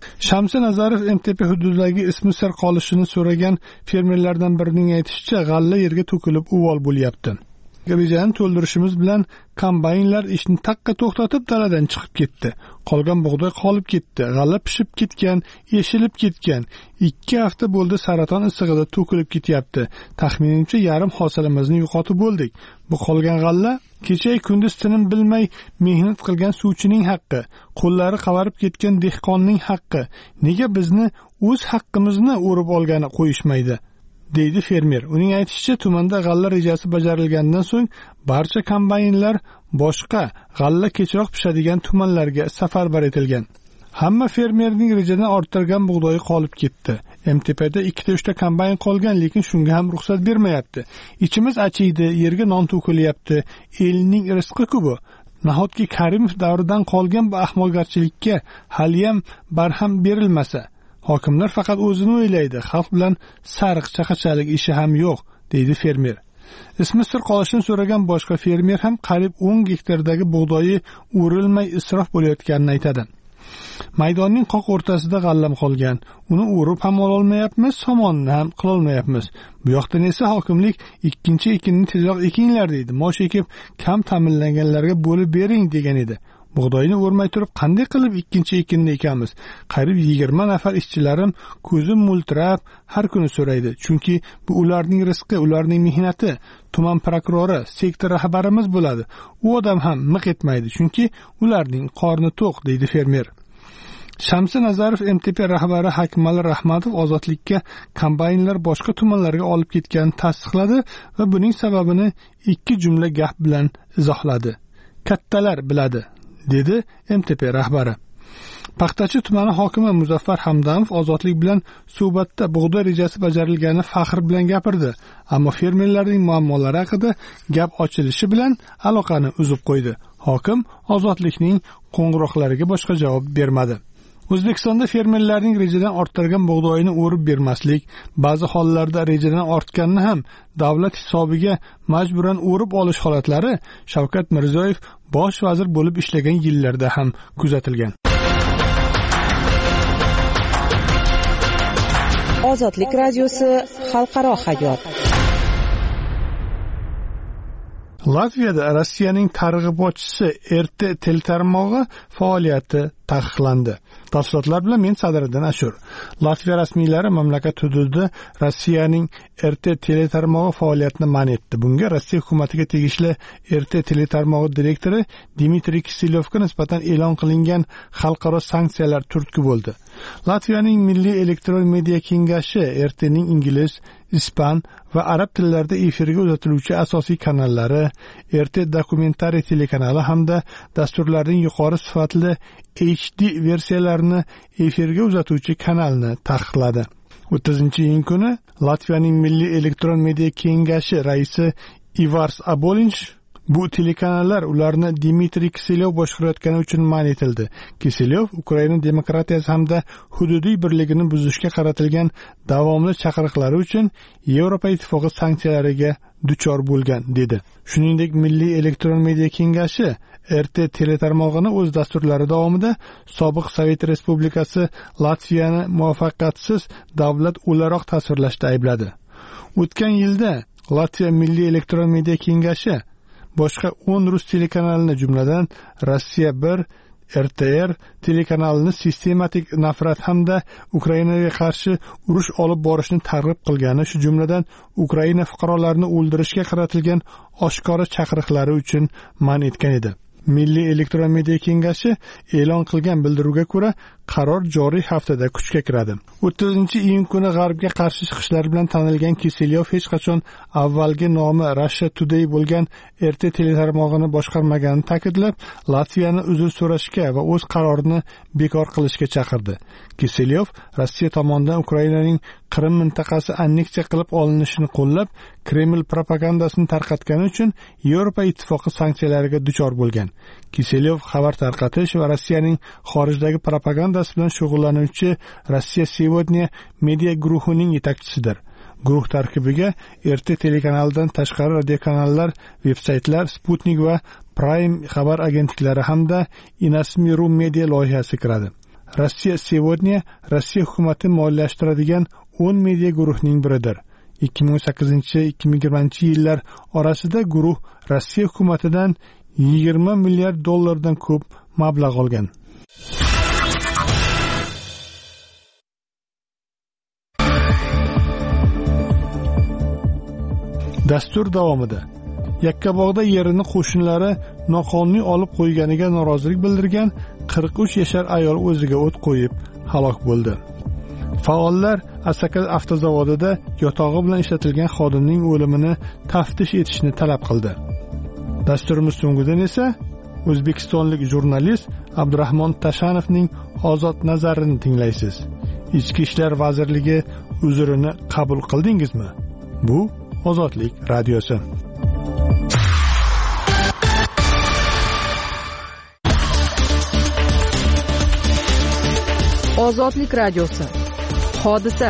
Shamsi Nazarov M T P hududidagi ismi sir qolishini so'ragan fermerlardan birining aytishicha, g'alla yerga to'kilib uvol bo'lyapti. Rejani to'ldirishimiz bilan kombaynlar ishni taqqa to'xtatib daladan chiqib ketdi. Qolgan bug'doy qolib ketdi. G'alla pishib ketgan, yeshilib ketgan. ikki hafta bo'ldi saraton issig'ida to'kilib ketyapti. Taxminimcha yarim hosilimizni yo'qotib bo'ldik. Bu qolgan g'alla kecha kunduz tinim bilmay mehnat qilgan suvchining haqqi, qo'llari qavarib ketgan dehqonning haqqi. Nega bizni o'z haqqimizni o'rib olgani qo'yishmaydi? deydi fermer. Uning aytishicha, tumanda g'alla rejasi bajarilgandan so'ng barcha kombaynlar boshqa g'alla kechroq pishadigan tumanlarga safarbar etilgan. Hamma fermerning rejadan orttirgan bug'doyi qolib ketdi. M T P'da ikkita uchta kombayn qolgan, lekin shunga ham ruxsat bermayapti. Ichimiz achiydi, yerga non to'kilyapti. Elning rizqi-ku bu. Nahotki Karimov davridan qolgan bu ahmoqgarchilikka haliyam barham berilmasa, hokimlar faqat o'zini o'ylaydi, xalq bilan sariq chaqachalik ishi ham yo'q, deydi fermer. Ismi sir qolishini so'ragan boshqa fermer ham qariyb o'n gektardagi bug'doyi o'rilmay isrof bo'layotganini aytadi. Maydonning qoq o'rtasida g'allam qolgan. Uni o'rib ham ololmayapmiz, somonni ham qilolmayapmiz. Bu yoqdan esa hokimlik ikkinchi ekinni tezroq ekinglar deydi. Mosh ekib kam ta'minlanganlarga bo'lib bering degan edi. Bug'doyni o'rmay turib qanday qilib ikkinchi ekinni ekamiz? Qariyb yigirma nafar ishchilarim ko'zim multirab har kuni so'raydi. Chunki bu ularning rizqi, ularning mehnati. Tuman prokurori, sektor rahbarimiz bo'ladi. U odam ham miq etmaydi, chunki ularning qorni to'q, deydi fermer. Shamsi Nazarov M T P rahbari Hakmal Rahmatov ozodlikka kombaynlar boshqa tumanlarga olib ketganini tasdiqladi va buning sababini ikki jumla gap bilan izohladi. Kattalar biladi, dedi M T P rahbari. Paxtachi tumani hokimi Muzaffar Hamdamov ozodlik bilan suhbatda bug'doy rejasi bajarilgani faxr bilan gapirdi, ammo fermerlarning muammolari haqida gap ochilishi bilan aloqani uzib qo'ydi. Hokim ozodlikning qo'ng'iroqlariga boshqa javob bermadi. O'zbekistonda fermerlarning rejadan orttirgan bug'doyini o'rib bermaslik, ba'zi hollarda rejadan ortganini ham davlat hisobiga majburan o'rib olish holatlari Shavkat Mirziyoyev bosh vazir bo'lib ishlagan yillarda ham kuzatilgan.
Ozodlik radiosi xalqaro hayot.
Latviyada Rossiyaning targ'ibotchisi R T teletarmog'i faoliyati taqiqlandi. Tafsilotlar bilan men Sadriddin Ashur. Latviya rasmiylari mamlakat hududida Rossiyaning R T teletarmog'i faoliyatini man etdi. Bunga Rossiya hukumatiga tegishli R T teletarmog'i direktori Dmitriy Kiselyovga nisbatan e'lon qilingan xalqaro sanksiyalar turtki bo'ldi. Latviyaning Milliy elektron media kengashi R T'ning ingliz, ispan va arab tillarida efirga uzatiluvchi asosiy kanallari, R T dokumentariy telekanali hamda dasturlarning yuqori sifatli H D versiyalarini efirga uzatuvchi kanalni taqiqladi. o'ttizinchi iyun kuni Latviyaning Milliy elektron media kengashi raisi Ivars Abolinch bu telekanallar ularni Dmitriy Kiselyov boshqarayotgani uchun man etildi. Kiselyov Ukraina demokratiyasi hamda hududiy birligini buzishga qaratilgan davomli chaqiriqlari uchun Yevropa ittifoqi sanksiyalariga duchor bo'lgan, dedi. Shuningdek, Milliy elektron media kengashi R T teletarmog'ini o'z dasturlari davomida sobiq Sovet Respublikasi Latviyani muvaffaqiyatsiz davlat o'laroq tasvirlashda aybladi. O'tgan yilda Latviya Milliy elektron media kengashi boshqa o'n rus telekanalini, jumladan Rossiya bir, R T R telekanalini sistematik nafrat hamda Ukrainaga qarshi urush olib borishni targ'ib qilgani, shu jumladan Ukraina fuqarolarini o'ldirishga qaratilgan oshkora chaqiriqlari uchun man etgan edi. Milliy elektron media kengashi e'lon qilgan bildiruvga ko'ra, qaror joriy haftada kuchga kiradi. o'ttizinchi iyun kuni G'arbga qarshi chiqishlar bilan tanilgan Kiselyov hech qachon avvalgi nomi Russia Today bo'lgan R T teletarmog'ini boshqarmaganini ta'kidlab, Latviyani uzr so'rashga va o'z qarorini bekor qilishga chaqirdi. Kiselyov Rossiya tomonidan Ukrainaning Qrim mintaqasi anneksiya qilib olinishini qo'llab, Kreml propagandasini tarqatgani uchun Yevropa ittifoqi sanksiyalariga duchor bo'lgan. Kiselyov xabar tarqatish va Rossiyaning xorijdagi propagandasi bilan shug'ullanuvchi Rossiya Сегодня media guruhining yetakchisidir. Guruh tarkibiga R T telekanalidan tashqari radiokanallar, veb-saytlar, Sputnik va Prime xabar agentliklari hamda Inasmiru media loyihasi kiradi. Rossiya Sevodnya Rossiya hukumati moliyalashtiradigan o'n media guruhning biridir. ikki ming o'n sakkizinchi ikki ming yigirmanchi yillar orasida guruh Rossiya hukumatidan yigirma milliard dollardan ko'p mablag' olgan. Dastur davomida Yakkabog'da yerini qo'shnilari noqonuniy olib qo'yganiga norozilik bildirgan qirq uch yashar ayol o'ziga o't qo'yib halok bo'ldi. Faollar Asaka avtozavodida yotog'i bilan ishlatilgan xodimning o'limini taftish etishni talab qildi. Dasturimiz so'ngidan esa o'zbekistonlik jurnalist Abdurahmon Tashanovning ozod nazarini tinglaysiz. Ichki ishlar vazirligi uzrini qabul qildingizmi? Bu Ozodlik radiosi.
Ozodlik radiosi. Hodisa.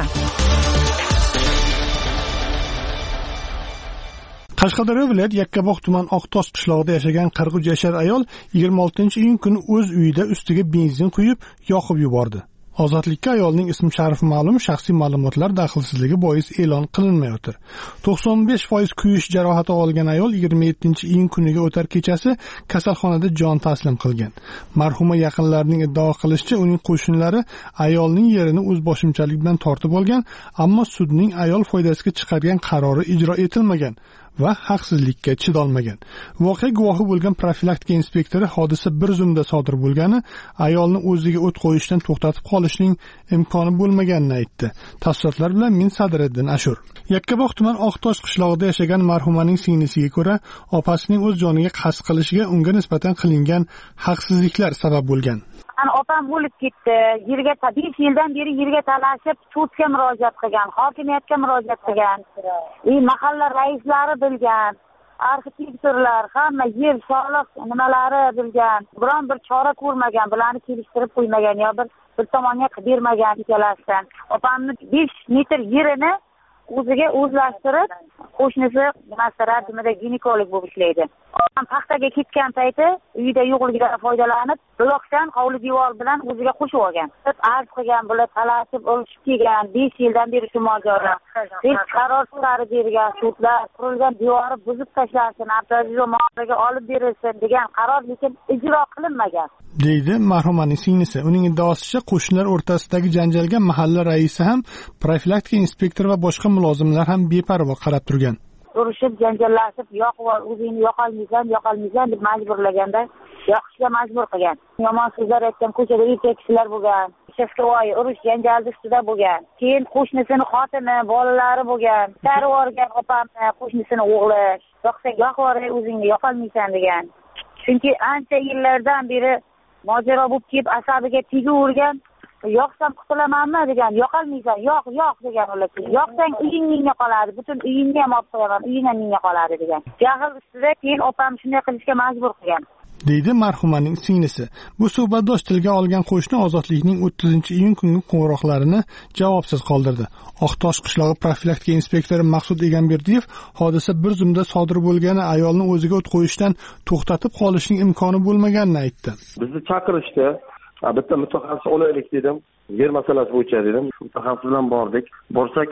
Qashqadaryo viloyat Yakkabog' tuman Oqtosh qishlog'ida yashagan qirq uch yashar ayol yigirma oltinchi iyun kuni o'z uyida ustiga benzin quyib, yoqib yubordi. Ozodlikka ayolning ism sharifi ma'lum, shaxsiy ma'lumotlar daxlsizligi bois e'lon qilinmayotir. to'qson besh foiz kuyish jarohati olgan ayol yigirma yettinchi iyun kuniga o'tar kechasi kasalxonada jon taslim qilgan. Marhuma yaqinlarining iddao qilishicha, uning qo'shnilari ayolning yerini o'zboshimchalik bilan tortib olgan, ammo sudning ayol foydasiga chiqargan qarori ijro etilmagan va haqsizlikka chidolmagan. Voqea guvohi bo'lgan profilaktika inspektori hodisa bir zumda sodir bo'lgani, ayolni o'ziga o't qo'yishdan to'xtatib qolishning imkoni bo'lmaganini aytdi. Tafsilotlar bilan men Sadriddin Ashur. Yakkabog' tuman Oqtosh qishlog'ida yashagan marhumaning singlisiga ko'ra, opasining o'z joniga qasd qilishiga unga nisbatan qilingan haqsizliklar sabab bo'lgan.
Ana opam o'lib ketdi. Yerga besh yildan beri yerga talashib, sudga murojaat qilgan, hokimiyatga murojaat qilgan. E mahalla raislari bilgan, arxitektorlar, hamma yer soliq nimalari bilgan. Biron bir chora ko'rmagan, bularni kelishtirib qo'ymagan, yo bir bir tomonga qilib bermagan ikkalasidan. Opamni besh metr yerini o'ziga o'zlashtirib, qo'shnisi maslahatida ginekolog bo'lib ishlaydi. Opam paxtaga ketgan payti uyida yo'qligidan foydalanib, blokdan hovli devor bilan o'ziga qo'shib olgan. Arz qilgan, bular talashib olishib kelgan, besh yildan beri shu mojaro. Hech qaror chiqarib bergan sudlar, qurilgan devori buzib tashlansin, avtomobilga olib berilsin degan qaror lekin ijro qilinmagan.
deydi marhumaning singlisi. Uning iddaosicha, qo'shnilar o'rtasidagi janjalga mahalla raisi ham, profilaktika inspektori va boshqa mulozimlar ham beparvo qarab turgan.
Urushib, janjallashib, yoqib o'zingni yoqolmaysan, yoqolmaysan deb majburlaganda yoqishga majbur qilgan. Yomon so'zlar aytgan, ko'chada erkak kishilar bo'lgan. Cheskavoy urush janjalda ustida bo'lgan. Keyin qo'shnisini xotini, bolalari bo'lgan. Tarib o'rgan opamni, qo'shnisini o'g'li. Yoqsang yoqib o'zingni yoqolmaysan degan. Chunki ancha yillardan beri mojaro bo'lib kelib, asabiga tegavergan. Yoqsam qutulamanmi degan, yoqolmaysan, yoq, yoq degan ular. Yoqsang uying menga qoladi, butun uyingni ham olib qo'yaman, uying ham menga qoladi degan. Jahl ustida keyin opam shunday qilishga majbur qilgan.
deydi marhumaning singlisi. Bu suhbatdosh tilga olgan qo'shni Ozodlikning o'ttizinchi iyun kungi qo'ng'iroqlarini javobsiz qoldirdi. Oqtosh qishlog'i profilaktika inspektori Maqsud Egamberdiyev hodisa bir zumda sodir bo'lgani, ayolni o'ziga o't qo'yishdan to'xtatib qolishning imkoni bo'lmaganini aytdi.
Bizni chaqirishdi. Bitta mutaxassis olaylik dedim. Yer masalasi bo'yicha dedim. Mutaxassis bilan bordik. Borsak,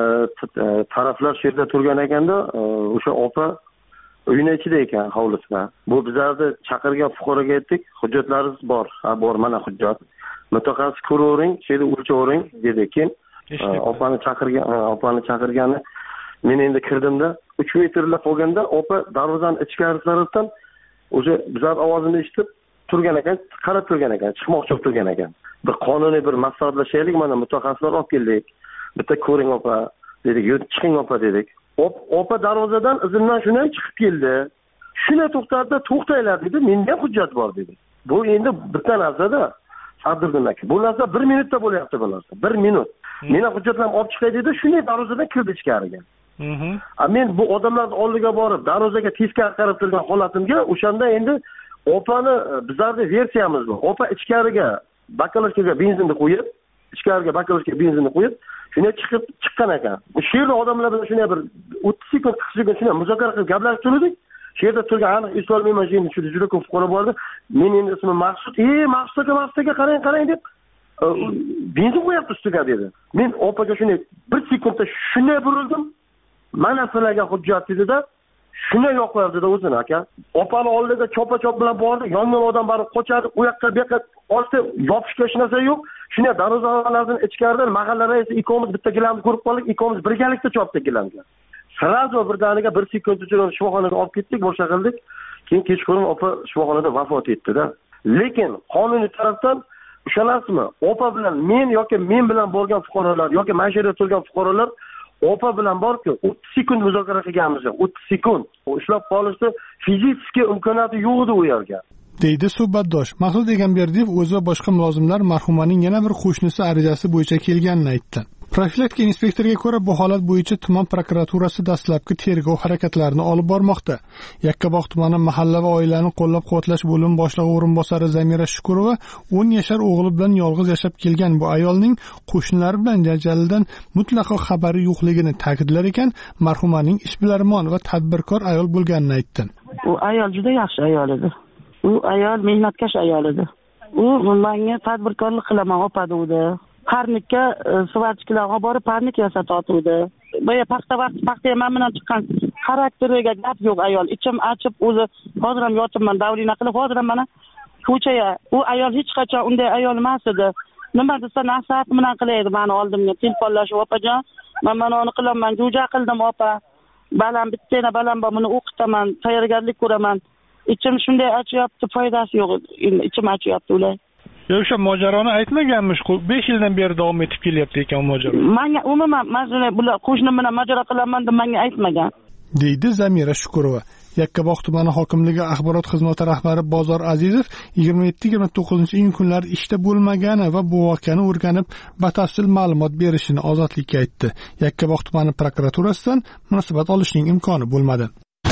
taraflar shu yerda turgan ekanda, o'sha opa uyni ichida ekan, hovlisida. Bu bizlarni chaqirgan fuqaroga aytdik, hujjatlaringiz bor. Ha, bor, mana hujjat. Mutaxassis ko'ravering, shu yerda o'lchavering dedi. Keyin opani chaqirgan, opani chaqirgani men endi kirdimda, uch metrlar qolganda opa darvozani ichkarisidan o'sha bizlar ovozini eshitib turgan ekan, qarab turgan ekan, chiqmoqchi bo'lib turgan ekan. Bir qonuniy bir maslahatlashaylik, mana mutaxassislar olib keldik. Bitta ko'ring opa dedik, "Yo'q, chiqing opa" dedik. Opa darvozadan izimdan shunday chiqib keldi. Shuni to'xtatdi, "To'xtanglar" dedi. "Menda ham hujjat bor" dedi. Bu endi bitta narsada Sadriddin aka. Bu narsa bir minutda bo'lyapti bu narsa. bir minut. Meni hujjatlarimni olib chiqay dedi, shunday darvozadan kirdi ichkariga. A men bu odamlar oldiga borib, darvozaga teskari qarab turgan holatimga o'shanda endi opani bizlarning versiyamiz bu. Opa ichkariga bakalashkaga benzinni qo'yib, ichkariga bakalashkaga benzinni qo'yib, shunday chiqib chiqqan ekan. Bu yerda odamlar bilan shunday bir o'ttiz sekund, qirq sekund shunday muzokara qilib gaplashib turdik. Shu yerda turgan aniq eslolmayman, endi shu juda ko'p fuqaro bordi. Men endi ismim Maqsud. "Ey, Maqsud aka, Maqsud aka, qarang, qarang" deb benzin qo'yapti ustiga dedi. Men opaga shunday bir sekundda shunday burildim. Mana sizlarga hujjat dedida, shunday yoqlardida o'zini aka. Opani oldida chopa-chop bilan bordi, yongan odam barib qochadi, u yoqqa bu yoqqa olsa yopishga hech narsa yo'q. Shunday darvozalardan ichkaridan mahalla raisi ikkovimiz bitta gilamni ko'rib qoldik, ikkovimiz birgalikda chopdik gilamga. Srazo birdaniga bir sekund ichida shifoxonaga olib ketdik, boshqa qildik. Keyin kechqurun opa shifoxonada vafot etdi-da. Lekin qonuniy tarafdan ishonasizmi? Opa bilan men yoki men bilan bo'lgan fuqarolar yoki mashinada turgan fuqarolar opa bilan borku o'ttiz sekund muzokara qilganmiz. o'ttiz sekund. Ushlab qolishni fiziki imkoniyati yo'q edi u yerga.
deydi suhbatdosh. Maqsud Egamberdiyev o'zi va boshqa mulozimlar marhumaning yana bir qo'shnisi arizasi bo'yicha kelganini aytdi. Profilaktika inspektoriga ko'ra bu holat bo'yicha tuman prokuraturasi dastlabki tergov harakatlarini olib bormoqda. Yakkabog' tumani mahalla va oilani qo'llab-quvvatlash bo'limi boshlig'i o'rinbosari Zamira Shukurova o'n yashar o'g'li bilan yolg'iz yashab kelgan bu ayolning qo'shnilari bilan janjaldan mutlaqo xabari yo'qligini ta'kidlar ekan, marhumaning ishbilarmon va tadbirkor ayol bo'lganini aytdi.
U ayol juda yaxshi ayol edi. U ayol mehnatkash ayol edi. U menga tadbirkorlik qilaman opa dedi. Parnikka suvachkilar olib borib parnik yasatotdi. Boya paxta vaqt paxta ham bilan chiqqan xarakteriga gap yo'q ayol. Ichim achib o'zi hozir ham yotibman, davrina qilib hozir ham mana ko'chaya. U ayol hech qachon unday ayol emas edi. Nima desa nasihat bilan qilaydi meni oldimga telefonlashib, opajon, men mana uni qilaman, jo'ja qildim opa. Balam bittana balam bor, buni o'qitaman, tayyorgarlik ko'raman. Ichim shunday achyapti, foydasi yo'q. Ichim achyapti ular.
O'sha mojaroni aytmaganmish, besh yildan beri davom etib kelyapti ekan o mojaro.
Menga umuman masala bular qo'shnim bilan mojaro qilaman deb menga aytmagan.
deydi Zamira Shukurova. Yakkabog' tumani hokimligi axborot xizmati rahbari Bozor Azizov yigirma yetti yigirma to'qqizinchi iyun kunlari ishda bo'lmagani va bu voqeani o'rganib, batafsil ma'lumot berishini Ozodlikka aytdi. Yakkabog' tumani prokuraturasidan munosabat olishning imkoni bo'lmadi.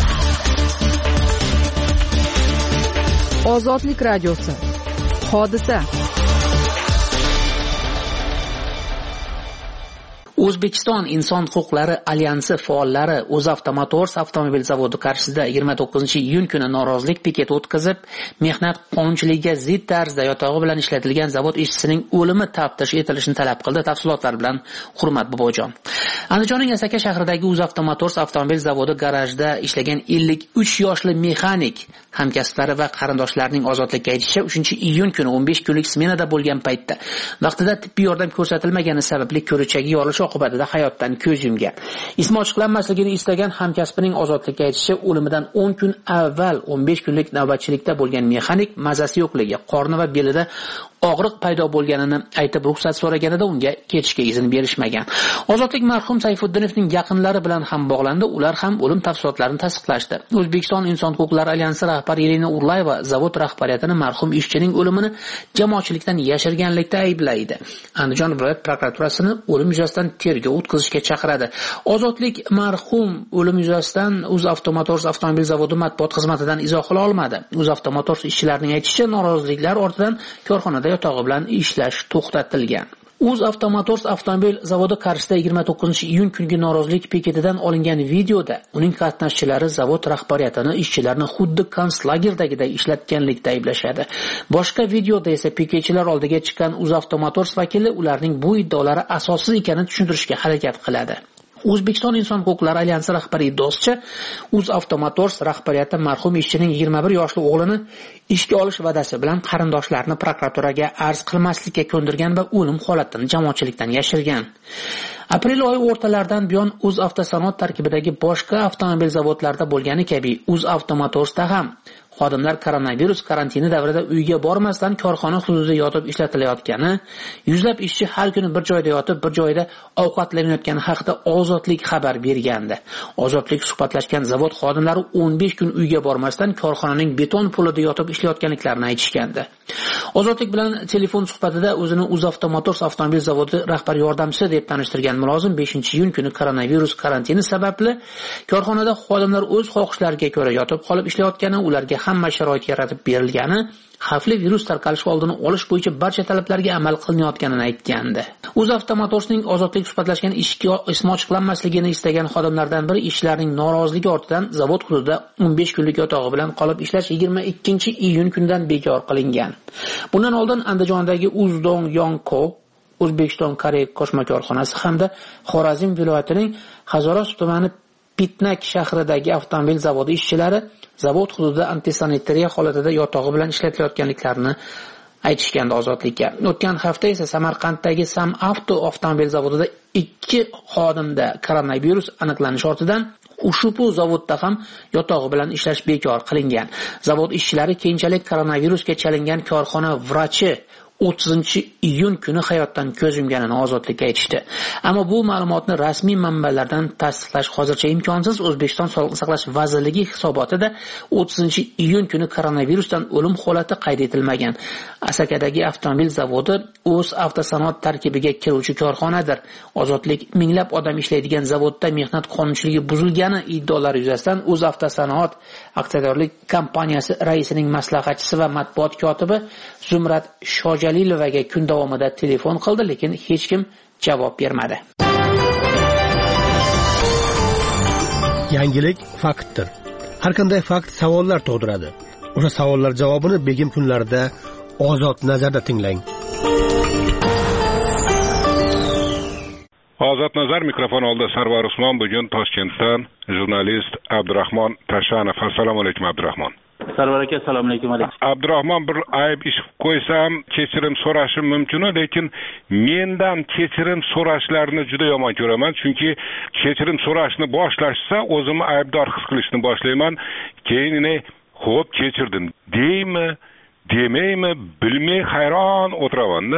Ozodlik radiosi. Hodisa.
O'zbekiston Inson huquqlari alyansi faollari UzAvto Motors avtomobil zavodi qarshisida yigirma to'qqizinchi iyun kuni norozilik piketi o'tkazib, mehnat qonunchiligiga zid tarzda yotog'i bilan ishlatilgan zavod ishchisining o'limi taftish etilishini talab qildi. Tafsilotlar bilan Hurmat Bobojon. Andijonning Asaka shahridagi UzAvto Motors avtomobil zavodi garajida ishlagan ellik uch yoshli mexanik hamkasblari va qarindoshlarining Ozodlikka aytishicha, uchinchi iyun kuni o'n besh kunlik smenada bo'lgan paytda vaqtida tibbiy yordam ko'rsatilmagani sababli ko'richagi yorilish oqibatida hayotdan ko'z yumgan. Ismi ochiqlanmasligini istagan hamkasbining Ozodlikka aytishicha, o'limidan o'n kun avval o'n besh kunlik navbatchilikda bo'lgan mexanik mazasi yo'qligi, qorni va belida og'riq paydo bo'lganini aytib ruxsat so'raganida unga ketishga izn berishmagan. Ozodlik marhum Sayfuddinovning yaqinlari bilan ham bog'landi, ular ham o'lim tafsilotlarini tasdiqlashdi. O'zbekiston Inson huquqlari alyansi rahbari Elina Urlayeva zavod rahbariyatini marhum ishchining o'limini jamoatchilikdan yashirganlikda ayblaydi. Andijon viloyat prokuraturasini o'lim yuzasidan tergov o'tkazishga chaqiradi. Ozodlik marhum o'lim yuzasidan UzAvto Motors avtomobil zavodi matbuot xizmatidan izoh qila olmadi. UzAvto Motors ishchilarining aytishicha, noroziliklar ortidan korxonada yotog'i bilan ishlash to'xtatilgan. UzAvto Motors avtomobil zavodi qarshisida yigirma to'qqizinchi iyun kungi norozilik piketidan olingan videoda uning qatnashchilari zavod rahbariyatini ishchilarni xuddi konslagerdagiday ishlatganlikda ayblashadi. Boshqa videoda esa piketchilar oldiga chiqqan UzAvto Motors vakili ularning bu iddaolari asossiz ekanini tushuntirishga harakat qiladi. O'zbekiston Inson huquqlari alyansi rahbari iddaosicha, UzAvto Motors rahbariyati marhum ishchining yigirma bir yoshli o'g'lini ishga olish va'dasi bilan qarindoshlarini prokuraturaga arz qilmaslikka ko'ndirgan va o'lim holatini jamoatchilikdan yashirgan. Aprel oyi o'rtalaridan buyon UzAvtosanoat tarkibidagi boshqa avtomobil zavodlarida bo'lgani kabi UzAvto Motorsda ham xodimlar koronavirus karantini davrida uyga bormasdan korxona hududida yotib ishlatilayotgani, yuzlab ishchi har kuni bir joyda yotib, bir joyda ovqatlanayotgani haqida Ozodlik xabar bergandi. Ozodlik suhbatlashgan zavod xodimlari o'n besh kun uyga bormasdan korxonaning beton polida yotib ishlayotganliklarini aytishgandi. Ozodlik bilan telefon suhbatida o'zini UzAvto Motors avtomobil zavodi rahbar yordamchisi deb tanishtirgan mulozim beshinchi iyun kuni koronavirus karantini sababli korxonada xodimlar o'z xohishlariga ko'ra yotib qolib ishlayotgani, ularga hamma sharoit yaratib berilgani, xavfli virus tarqalishi oldini olish bo'yicha barcha talablarga amal qilinayotganini aytgandi. UzAvto Motors'ning ozodlik sifatlashgan ishga ismi ochiqlanmasligini istagan xodimlardan biri ishlarning noroziligi ortidan zavod hududida o'n besh kunlik yotog'i bilan qolib ishlash yigirma ikkinchi iyun kunidan bekor qilingan. Bundan oldin Andijondagi Uzdong Yongko O'zbekiston Koreya qo'shma korxonasi hamda Xorazm viloyatining Hazoros tumani Pitnak shahridagi avtomobil zavodi ishchilari zavod hududida antisanitariya holatida yotog'i bilan ishlatilayotganliklarini aytishgandi ozodlikka. O'tgan hafta esa Samarqanddagi Sam Avto avtomobil zavodida ikki xodimda koronavirus aniqlanishi ortidan ushbu zavodda ham yotog'i bilan ishlash bekor qilingan. Zavod ishchilari keyinchalik koronavirusga chalingan korxona vrachi o'ttizinchi iyun kuni hayotdan ko'z yumganini ozodlikka aytishdi. Ammo bu ma'lumotni rasmiy manbalardan tasdiqlash hozircha imkonsiz. O'zbekiston Sog'liqni saqlash vazirligi hisobotida o'ttizinchi iyun kuni koronavirusdan o'lim holati qayd etilmagan. Asakadagi avtomobil zavodi o'z avtosanoat tarkibiga kiruvchi korxonadir. Ozodlik minglab odam ishlaydigan zavodda mehnat qonunchiligi buzilgani iddaolari yuzasidan o'z avtosanoat aksiyadorlik kompaniyasi raisining maslahatchisi va matbuot kotibi Zumrat Shojalilovaga kun davomida telefon qildi, lekin hech kim javob bermadi.
Yangilik faktdir. Har qanday fakt savollar tug'diradi. O'sha savollar javobini begim kunlarida Ozod nazarda tinglang.
Ozod nazar mikrofon oldida Sarvar Usmon, bugun Toshkentdan jurnalist Abdurahmon Tashanov. Assalomu alaykum Abdurahmon.
Sarvar aka, assalomu alaykum.
Abdurahmon, bir ayb ish qo'ysam kechirim so'rashim mumkin, lekin mendan kechirim so'rashlarini juda yomon ko'raman, chunki kechirim so'rashni boshlashsa o'zimni aybdor his qilishni boshlayman. Keyin xo'p kechirdim deymi, demaymi bilmay hayron o'tiraman-da.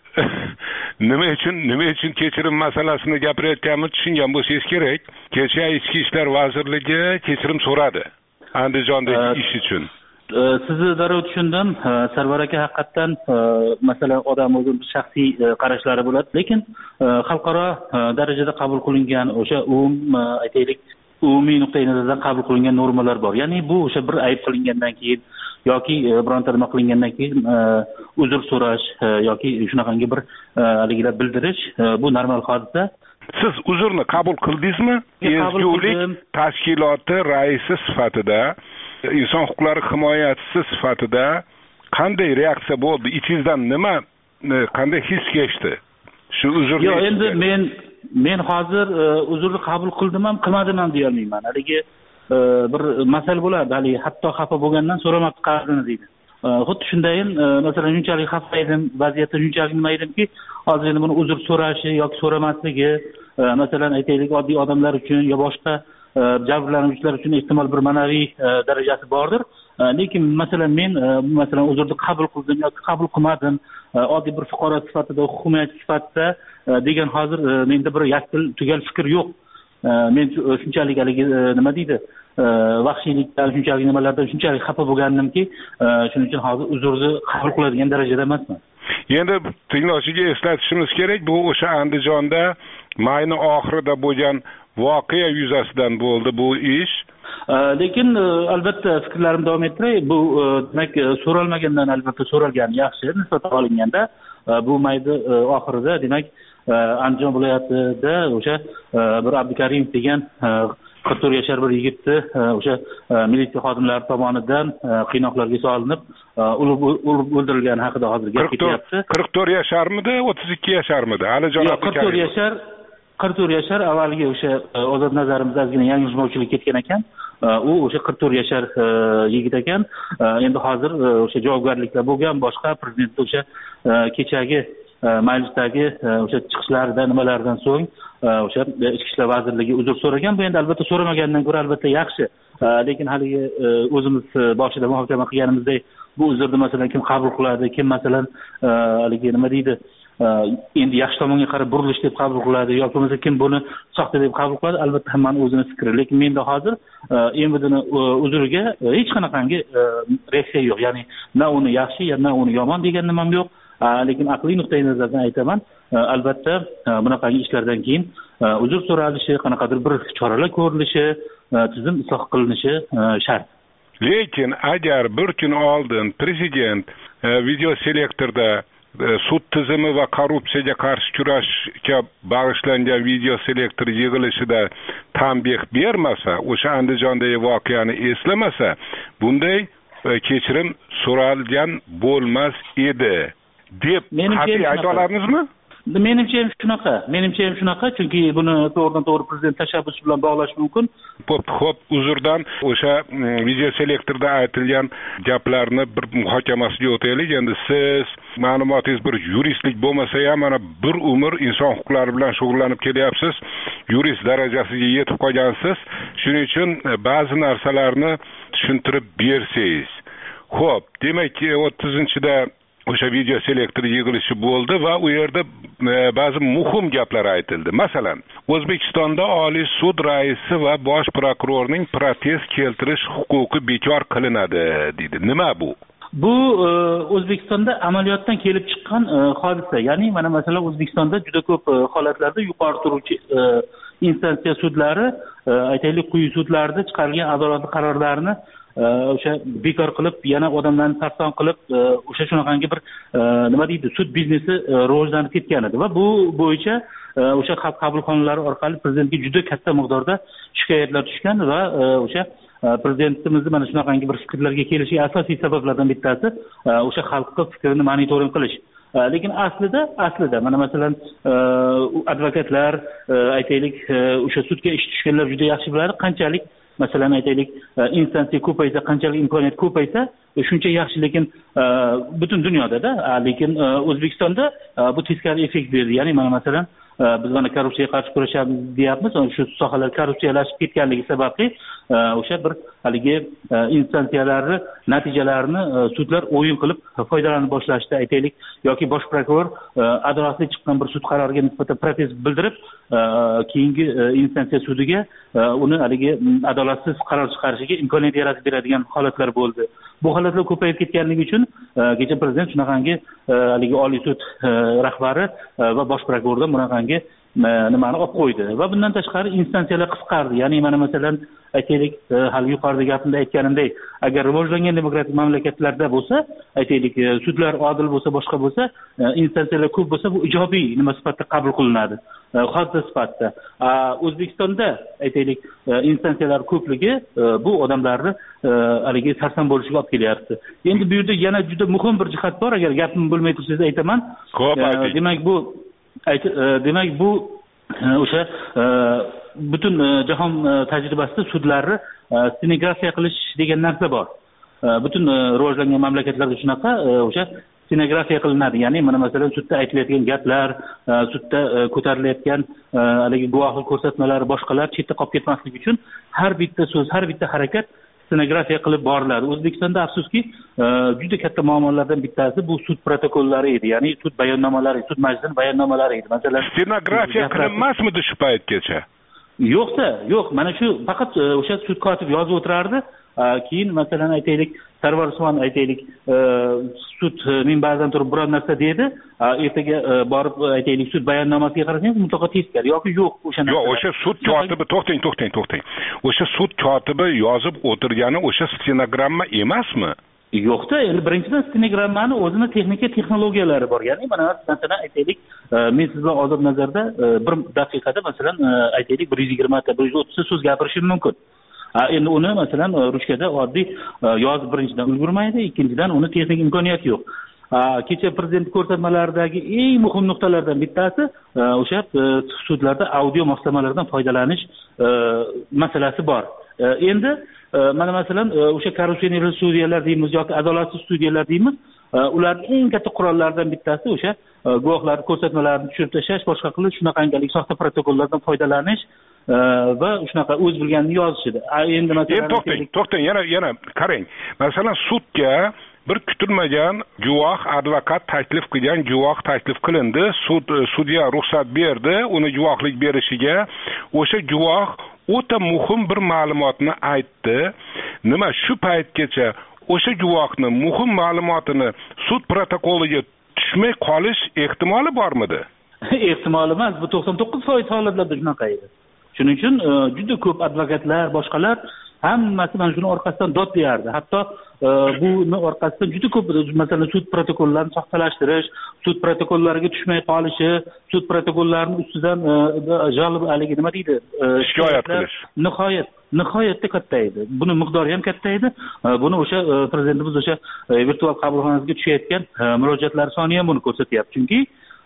Nima uchun nima uchun kechirim masalasini gapirayotganimni tushungan bo'lsangiz kerak. Kecha Ichki ishlar vazirligi kechirim so'radi Andijondagi ish uchun.
Sizni darrov tushundim. Sarvar aka, haqiqatan masalan odam o'zining shaxsiy qarashlari bo'ladi, lekin xalqaro darajada qabul qilingan o'sha umum aytaylik umumiy nuqtai nazardan qabul qilingan normalar bor. Ya'ni bu o'sha bir ayb qilingandan keyin yoki bironta nima qilingandan keyin uzr so'rash yoki shunaqangi bir haligilar bildirish bu normal hodisa.
Siz uzrni qabul qildingizmi? Ezgulik tashkiloti raisi sifatida, inson huquqlari himoyachisi sifatida qanday reaksiya bo'ldi? Ichingizdan nima, qanday his kechdi? Shu uzrni.
Yo'q, endi men men hozir uzrni qabul qildim ham, qilmadim ham deya olmayman. Haligi bir masala bo'ladi, hali hatto xafa bo'lgandan so'ramabdi qarzini deydi. Xuddi shundayin masalan shunchalik xafa edim, vaziyatda shunchalik nima edimki, hozir endi buni uzr so'rashi yoki so'ramasligi, masalan aytaylik oddiy odamlar uchun yo boshqa jabrlanuvchilar uchun ehtimol bir ma'naviy darajasi bordir. Lekin masalan men masalan uzrni qabul qildim yoki qabul qilmadim, oddiy bir fuqaro sifatida, hukumatchi sifatida degan hozir menda bir yakdil tugal fikr yo'q. Men shunchalik haligi nima deydi, vahshiylikdan, shunchalik nimalardan shunchalik xafa bo'lgandimki, shuning uchun hozir uzrni qabul qiladigan darajada emasman.
Endi tinglovchiga eslatishimiz kerak, bu o'sha Andijonda mayning oxirida bo'lgan voqea yuzasidan bo'ldi bu ish.
Lekin albatta fikrlarim davom ettiray. Bu demak so'ralmagandan albatta so'ralgan yaxshi nisbatan olinganda. Bu mayda oxirida demak Andijon viloyatida o'sha bir Abdukarimov degan qirq to'rt yashar bir yigitni o'sha militsiya xodimlari tomonidan qiynoqlarga solinib urib o'ldirilgani haqida hozir gap ketyapti.
qirq to'rt yasharmidi, o'ttiz ikki yasharmidi? Alijon
qirq to'rt yashar, qirq to'rt yashar avvalgi o'sha ozod nazarimizda ozgina yanglishmovchilik ketgan ekan. U o'sha qirq to'rt yashar yigit ekan. Endi hozir o'sha javobgarliklar bo'lgan, boshqa prezident o'sha kechagi majlisdagi o'sha chiqishlarida nimalardan so'ng o'sha Ichki ishlar vazirligi uzr so'ragan. Bu endi albatta so'ramagandan ko'ra albatta yaxshi. Lekin haligi o'zimiz boshida muhokama qilganimizdek bu uzrni masalan kim qabul qiladi, kim masalan haligi nima deydi, endi yaxshi tomonga qarab burilish deb qabul qiladi yoki bo'lmasa kim buni soxta deb qabul qiladi, albatta hammaning o'zini fikri. Lekin menda hozir M V Dning uzriga hech qanaqangi reaksiya yo'q. Ya'ni na uni yaxshi, na uni yomon degan nimam yo'q. Lekin aqliy nuqtai nazardan aytaman, albatta bunaqangi ishlardan keyin uzr so'ralishi, qanaqadir bir choralar ko'rilishi, tizim isloh qilinishi shart.
lekin agar bir kun oldin prezident video selektorda sud tizimi va korrupsiyaga qarshi kurashga bag'ishlangan video selektor yig'ilishida tanbeh bermasa, o'sha Andijondagi voqeani eslamasa, bunday kechirim so'ralgan bo'lmas edi deb qat'iy ayta olamizmi?
Menimcha ham shunaqa. Menimcha ham shunaqa, chunki buni to'g'ridan to'g'ri prezident tashabbusi bilan bog'lash mumkin.
Xo'p, xo'p, uzrdan o'sha video selektorda aytilgan gaplarni bir muhokamasiga o'taylik. Endi siz ma'lumotingiz bir yuristlik bo'lmasa ham mana bir umr inson huquqlari bilan shug'ullanib kelyapsiz. Yurist darajasiga yetib qolgansiz. Shuning uchun ba'zi narsalarni tushuntirib bersangiz. Xo'p, demakki o'ttizinchida o'sha video selektor yig'ilishi bo'ldi va u yerda ba'zi muhim gaplar aytildi. Masalan, O'zbekistonda Oliy sud raisi va bosh prokurorning protest keltirish huquqi bekor qilinadi dedi. Nima bu?
Bu O'zbekistonda amaliyotdan kelib chiqqan hodisa. Ya'ni mana masalan O'zbekistonda juda ko'p holatlarda yuqori turuvchi instansiya sudlari, aytaylik quyi sudlarda chiqarilgan adolatli qarorlarni o'sha bekor qilib, yana odamlarni sarson qilib, o'sha shunaqangi bir nima deydi, sud biznesi rivojlanib ketgan edi va bu bo'yicha o'sha xalq qabulxonalari orqali prezidentga juda katta miqdorda shikoyatlar tushgan va o'sha prezidentimizni mana shunaqangi bir fikrlarga kelishiga asosiy sabablardan bittasi o'sha xalqqa fikrini monitoring qilish. Lekin aslida aslida mana masalan advokatlar, aytaylik, o'sha sudga ish tushganlar juda yaxshi biladi, qanchalik masalan aytaylik instansiya ko'paysa, qanchalik imkoniyat ko'paysa shuncha yaxshi, lekin butun dunyoda-da, lekin O'zbekistonda bu teskari effekt berdi. Ya'ni mana masalan biz mana korrupsiyaga qarshi kurashamiz deyapmiz, shu sohalar korrupsiyalashib ketganligi sababli o'sha bir haligi instansiyalarni natijalarini sudlar o'yin qilib foydalana boshlashdi, aytaylik, yoki bosh prokuror adolatli chiqqan bir sud qaroriga nisbatan protest bildirib keyingi instansiya sudiga uni haligi adolatsiz qaror chiqarishiga imkoniyat yaratib beradigan holatlar bo'ldi. Bu holatlar ko'payib ketganligi uchun kecha prezident shunaqangi haligi Oliy sud rahbari va bosh prokurordan bunaqangi nimani olib qo'ydi va bundan tashqari instansiyalar qisqardi. Ya'ni mana masalan aytaylik, hali yuqorida gapimda aytganimdek, agar rivojlangan demokratik mamlakatlarda bo'lsa, aytaylik, sudlar odil bo'lsa, boshqa bo'lsa, instansiyalar ko'p bo'lsa, bu ijobiy nima sifatida qabul qilinadi, hodisa sifatida. O'zbekistonda aytaylik instansiyalar ko'pligi bu odamlarni haligi sarson bo'lishiga olib kelyapti. Endi bu yerda yana juda muhim bir jihat bor, agar gapim bo'lmay tursangiz aytaman. Demak bu demak bu o'sha butun jahon tajribasida sudlarni stenografiya qilish degan narsa bor. Butun rivojlangan mamlakatlarda shunaqa o'sha stenografiya qilinadi. Ya'ni mana masalan sudda aytilayotgan gaplar, sudda ko'tarilayotgan haligi guvohlik ko'rsatmalari, boshqalar chetda qolib ketmasligi uchun har bitta so'z, har bitta harakat stenografiya qilib boriladi. O'zbekistonda afsuski juda katta muammolardan bittasi bu sud protokollari edi. Ya'ni sud bayonnomalari, sud majlisining bayonnomalari edi. Masalan,
stenografiya qilinmasmidi shu paytgacha?
Yo'qsa, yo'q. Mana shu faqat o'sha sud kotib yozib o'tirardi. Keyin masalan aytaylik, Sarvar Usmon aytaylik sudning ba'zan turib biror narsa deydi, ertaga borib aytaylik sud bayonnomasiga qarasangiz mutlaqo teskari yoki yo'q o'sha narsa.
Yo'q, o'sha sud kotibi, to'xtang, to'xtang, to'xtang. O'sha sud kotibi yozib o'tirgani o'sha stenogramma emasmi?
Yo'qda, endi birinchidan stenogrammani o'zini texnika texnologiyalari bor. Ya'ni mana masalan aytaylik, men siz bilan Ozod Nazarda bir daqiqada masalan aytaylik bir yuz yigirma ta, bir yuz o'ttiz ta so'z gapirishim mumkin. Endi uni masalan ruchkada oddiy yozib birinchidan ulgurmaydi, ikkinchidan uni texnik imkoniyati yo'q. Kecha prezident ko'rsatmalaridagi eng muhim nuqtalardan bittasi o'sha sudlarda audio moslamalardan foydalanish masalasi bor. Endi mana masalan o'sha korrupsioner sudyalar deymiz yoki adolatsiz sudyalar deymiz, ularning eng katta qurollaridan bittasi o'sha guvohlar ko'rsatmalarini tushirib tashlash, boshqa qilish, shunaqangi soxta protokollardan foydalanish va shunaqa o'z bilganini yozishdi. Endi masalan
to'xtang, to'xtang, yana yana qarang. Masalan sudga bir kutilmagan guvoh, advokat taklif qilgan guvoh taklif qilindi, sud sudya ruxsat berdi uni guvohlik berishiga. O'sha guvoh o'ta muhim bir ma'lumotni aytdi. Nima shu paytgacha o'sha guvohning muhim ma'lumotini sud protokoliga tushmay qolish ehtimoli bormidi?
Ehtimoli emas, bu to'qson to'qqiz foiz holatlarda shunaqa edi. Shuning uchun juda ko'p advokatlar, boshqalar hammasi mana shuni orqasidan dod deyardi. Hatto buni orqasidan juda ko'p, masalan, sud protokollarini soxtalashtirish, sud protokollariga tushmay qolishi, sud protokollarini ustidan jalb haligi nima deydi,
shikoyat qilish
nihoyat nihoyatda katta edi. Buni miqdori ham katta edi. Buni o'sha prezidentimiz o'sha virtual qabulxonasiga tushayotgan murojaatlar soni ham buni ko'rsatyapti. Chunki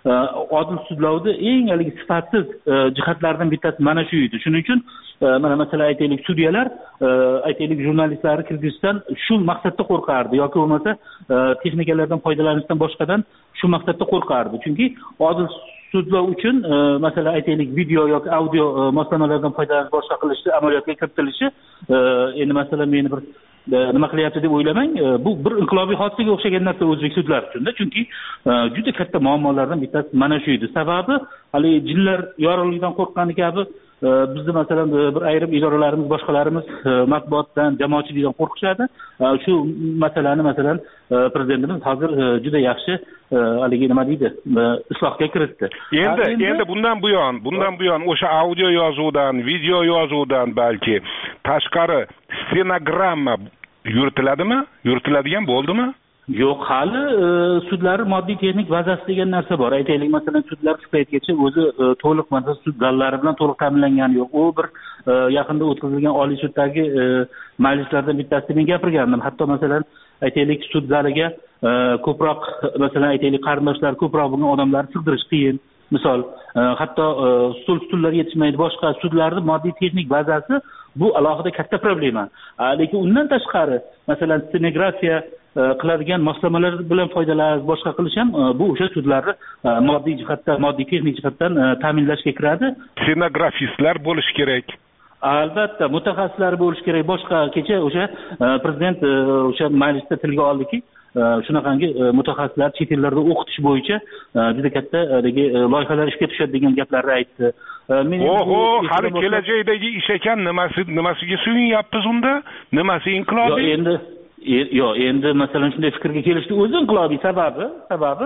odil sudlovni eng haligi sifatsiz jihatlaridan bittasi mana shu edi. Shuning uchun mana masalan aytaylik sudyalar, aytaylik jurnalistlarni kirgizishdan shu maqsadda qo'rqardi yoki bo'lmasa texnikalardan foydalanishdan boshqadan shu maqsadda qo'rqardi. Chunki odil sudlov uchun masalan aytaylik video yoki audio moslamalardan foydalanish boshqa qilishni amaliyotga kiritilishi endi masalan meni bir nima qilyapti deb o'ylamang, bu bir inqilobiy hodisaga o'xshagan narsa o'zbek sudlari uchun-da. Chunki juda katta muammolardan bittasi mana shu edi. Sababi hali jinlar yorug'ligidan qo'rqqani kabi bizni masalan bir ayrim idoralarimiz, boshqalarimiz matbuotdan, jamoatchilikdan qo'rqishadi. Shu masalani masalan prezidentimiz hozir juda yaxshi haligi nima deydi, islohga kiritdi.
Endi endi bundan buyon, bundan buyon o'sha audio yozuvdan, video yozuvdan balki tashqari stenogramma yuritiladimi? Yuritiladigan bo'ldimi?
Yo'q, hali sudlar moddiy texnik bazasi degan narsa bor. Aytaylik, masalan, sudlar shu paytgacha o'zi to'liq masalan sud zallari bilan to'liq ta'minlangani yo'q. U bir yaqinda o'tkazilgan Oliy suddagi majlislardan bittasida men gapirgandim. Hatto masalan, aytaylik, sud zaliga ko'proq masalan aytaylik qarindoshlar ko'proq bo'lgan odamlarni sig'dirish qiyin. Misol, hatto stul stullar yetishmaydi, boshqa sudlarning moddiy texnik bazasi bu alohida katta problema. Lekin undan tashqari, masalan, stenografiya qiladigan moslamalar bilan foydalanish, boshqa qilish ham bu o'sha sudlarni moddiy jihatdan, moddiy texnik jihatdan ta'minlashga kiradi.
Stenografistlar bo'lish kerak.
Albatta, mutaxassislar bo'lish kerak. Boshqa kecha o'sha prezident o'sha majlisda tilga oldiki, shunaqangi mutaxassislar chet ellarda o'qitish bo'yicha juda katta loyihalar ishga tushadi degan gaplarni aytdi.
Oho, hali kelajakdagi ish ekan, nimasi nimasiga suyinyapmiz unda? Nimasi inqilobiy?
Yo'q, endi yo'q, endi masalan shunday fikrga kelishdi. O'zi inqilobiy sababi, sababi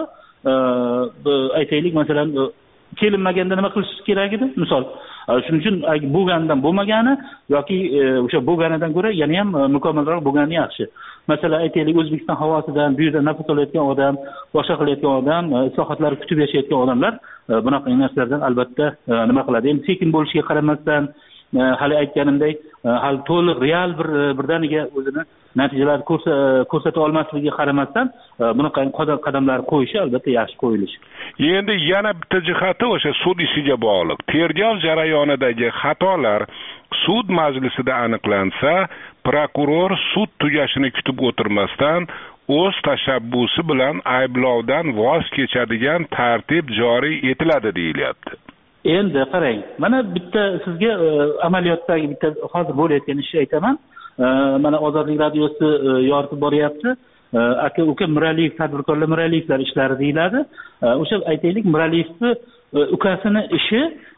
aytaylik masalan kelinmaganda nima qilish kerak edi? Misol, shuning uchun bo'lgandan bo'lmagani yoki o'sha bo'lganidan ko'ra yana ham mukammalroq bo'lgani yaxshi. Masalan, aytaylik, O'zbekiston havosidan bu yerda nafas olayotgan odam, boshqa qilayotgan odam, islohotlarni kutib yashayotgan odamlar bunaqa narsalardan albatta nima qiladi? Endi sekin bo'lishiga qaramasdan, hali aytganimdek, hali to'liq real bir birdaniga o'zini natijalar ko'rsata olmasligiga qaramasdan bunaqa qadamlar qo'yishi albatta yaxshi qo'yilishi.
Endi yana bitta jihati o'sha sud ishiga bog'liq. Tergov jarayonidagi xatolar sud majlisida aniqlansa, prokuror sud tugashini kutib o'tirmasdan o'z tashabbusi bilan ayblovdan voz kechadigan tartib joriy etiladi deyilyapti.
Endi qarang, mana bitta sizga amaliyotdagi bitta hozir bo'layotgan ishni aytaman. Mana Ozodlik radiosi yoritib boryapti. Aka uka Miraliyev, tadbirkorlar Miraliyevlar ishlari deyiladi. O'sha aytaylik Miraliyevni ukasini ishi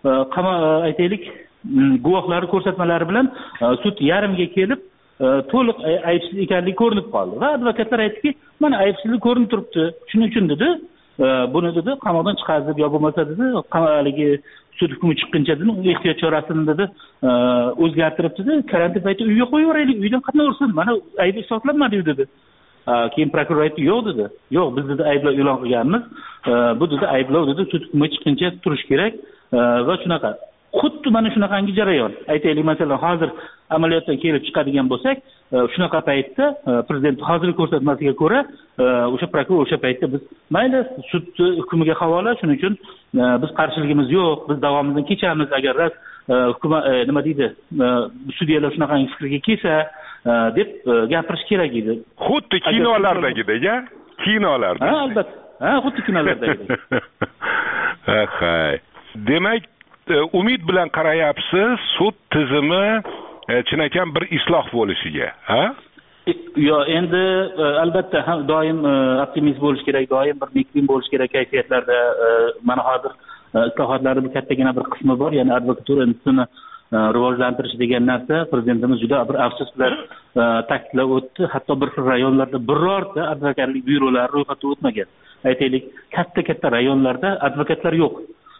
aytaylik guvohlari ko'rsatmalari bilan sud yarimga kelib to'liq aybsiz ekanligi ko'rinib qoldi va advokatlar aytdiki, mana aybsizlik ko'rinib turibdi. Shuning uchun dedi, buni dedi qamoqdan chiqarib yo bo'lmasa dedi, haligi sud hukmi chiqquncha dedi, ehtiyot chorasini dedi o'zgartirib dedi, karantin payti uyga qo'yib yuboraylik, uydan qatnay ursin, mana aybi isbotlanmadi dedi. Keyin prokuror aytdi, yo'q dedi. Yo'q, biz dedi ayblov e'lon qilganmiz. Bu dedi ayblov dedi sud hukmi chiqquncha turish kerak va shunaqa. Xuddi mana shunaqangi jarayon. Aytaylik, masalan, hozir amaliyotdan kelib chiqadigan bo'lsak, shunaqa paytda prezident hozir ko'rsatmasiga ko'ra, o'sha prokuror o'sha paytda biz mayli sud hukmiga havola, shuning uchun biz qarshiligimiz yo'q, biz davomimizni kechamiz agar rost hukumat nima deydi, sudyalar shunaqangi fikrga kelsa deb gapirish kerak edi.
Xuddi kinolardagidek-a? Kinolarda.
Ha, albatta. Ha, xuddi kinolardagidek.
Ha, demak, umid bilan qarayapsiz sud tizimi chinakam bir isloh bo'lishiga, ha?
Yo, endi albatta ham doim optimist bo'lish kerak, doim bir nekbin bo'lish kerak kayfiyatlarda. Mana hozir islohotlarning bir kattagina bir qismi bor, ya'ni advokatura institutini rivojlantirish degan narsa prezidentimiz juda bir afsus bilan ta'kidlab o'tdi. Hatto bir rayonlarda birorta advokatlik byurolari ro'yxatdan o'tmagan. Aytaylik, katta-katta rayonlarda advokatlar yo'q.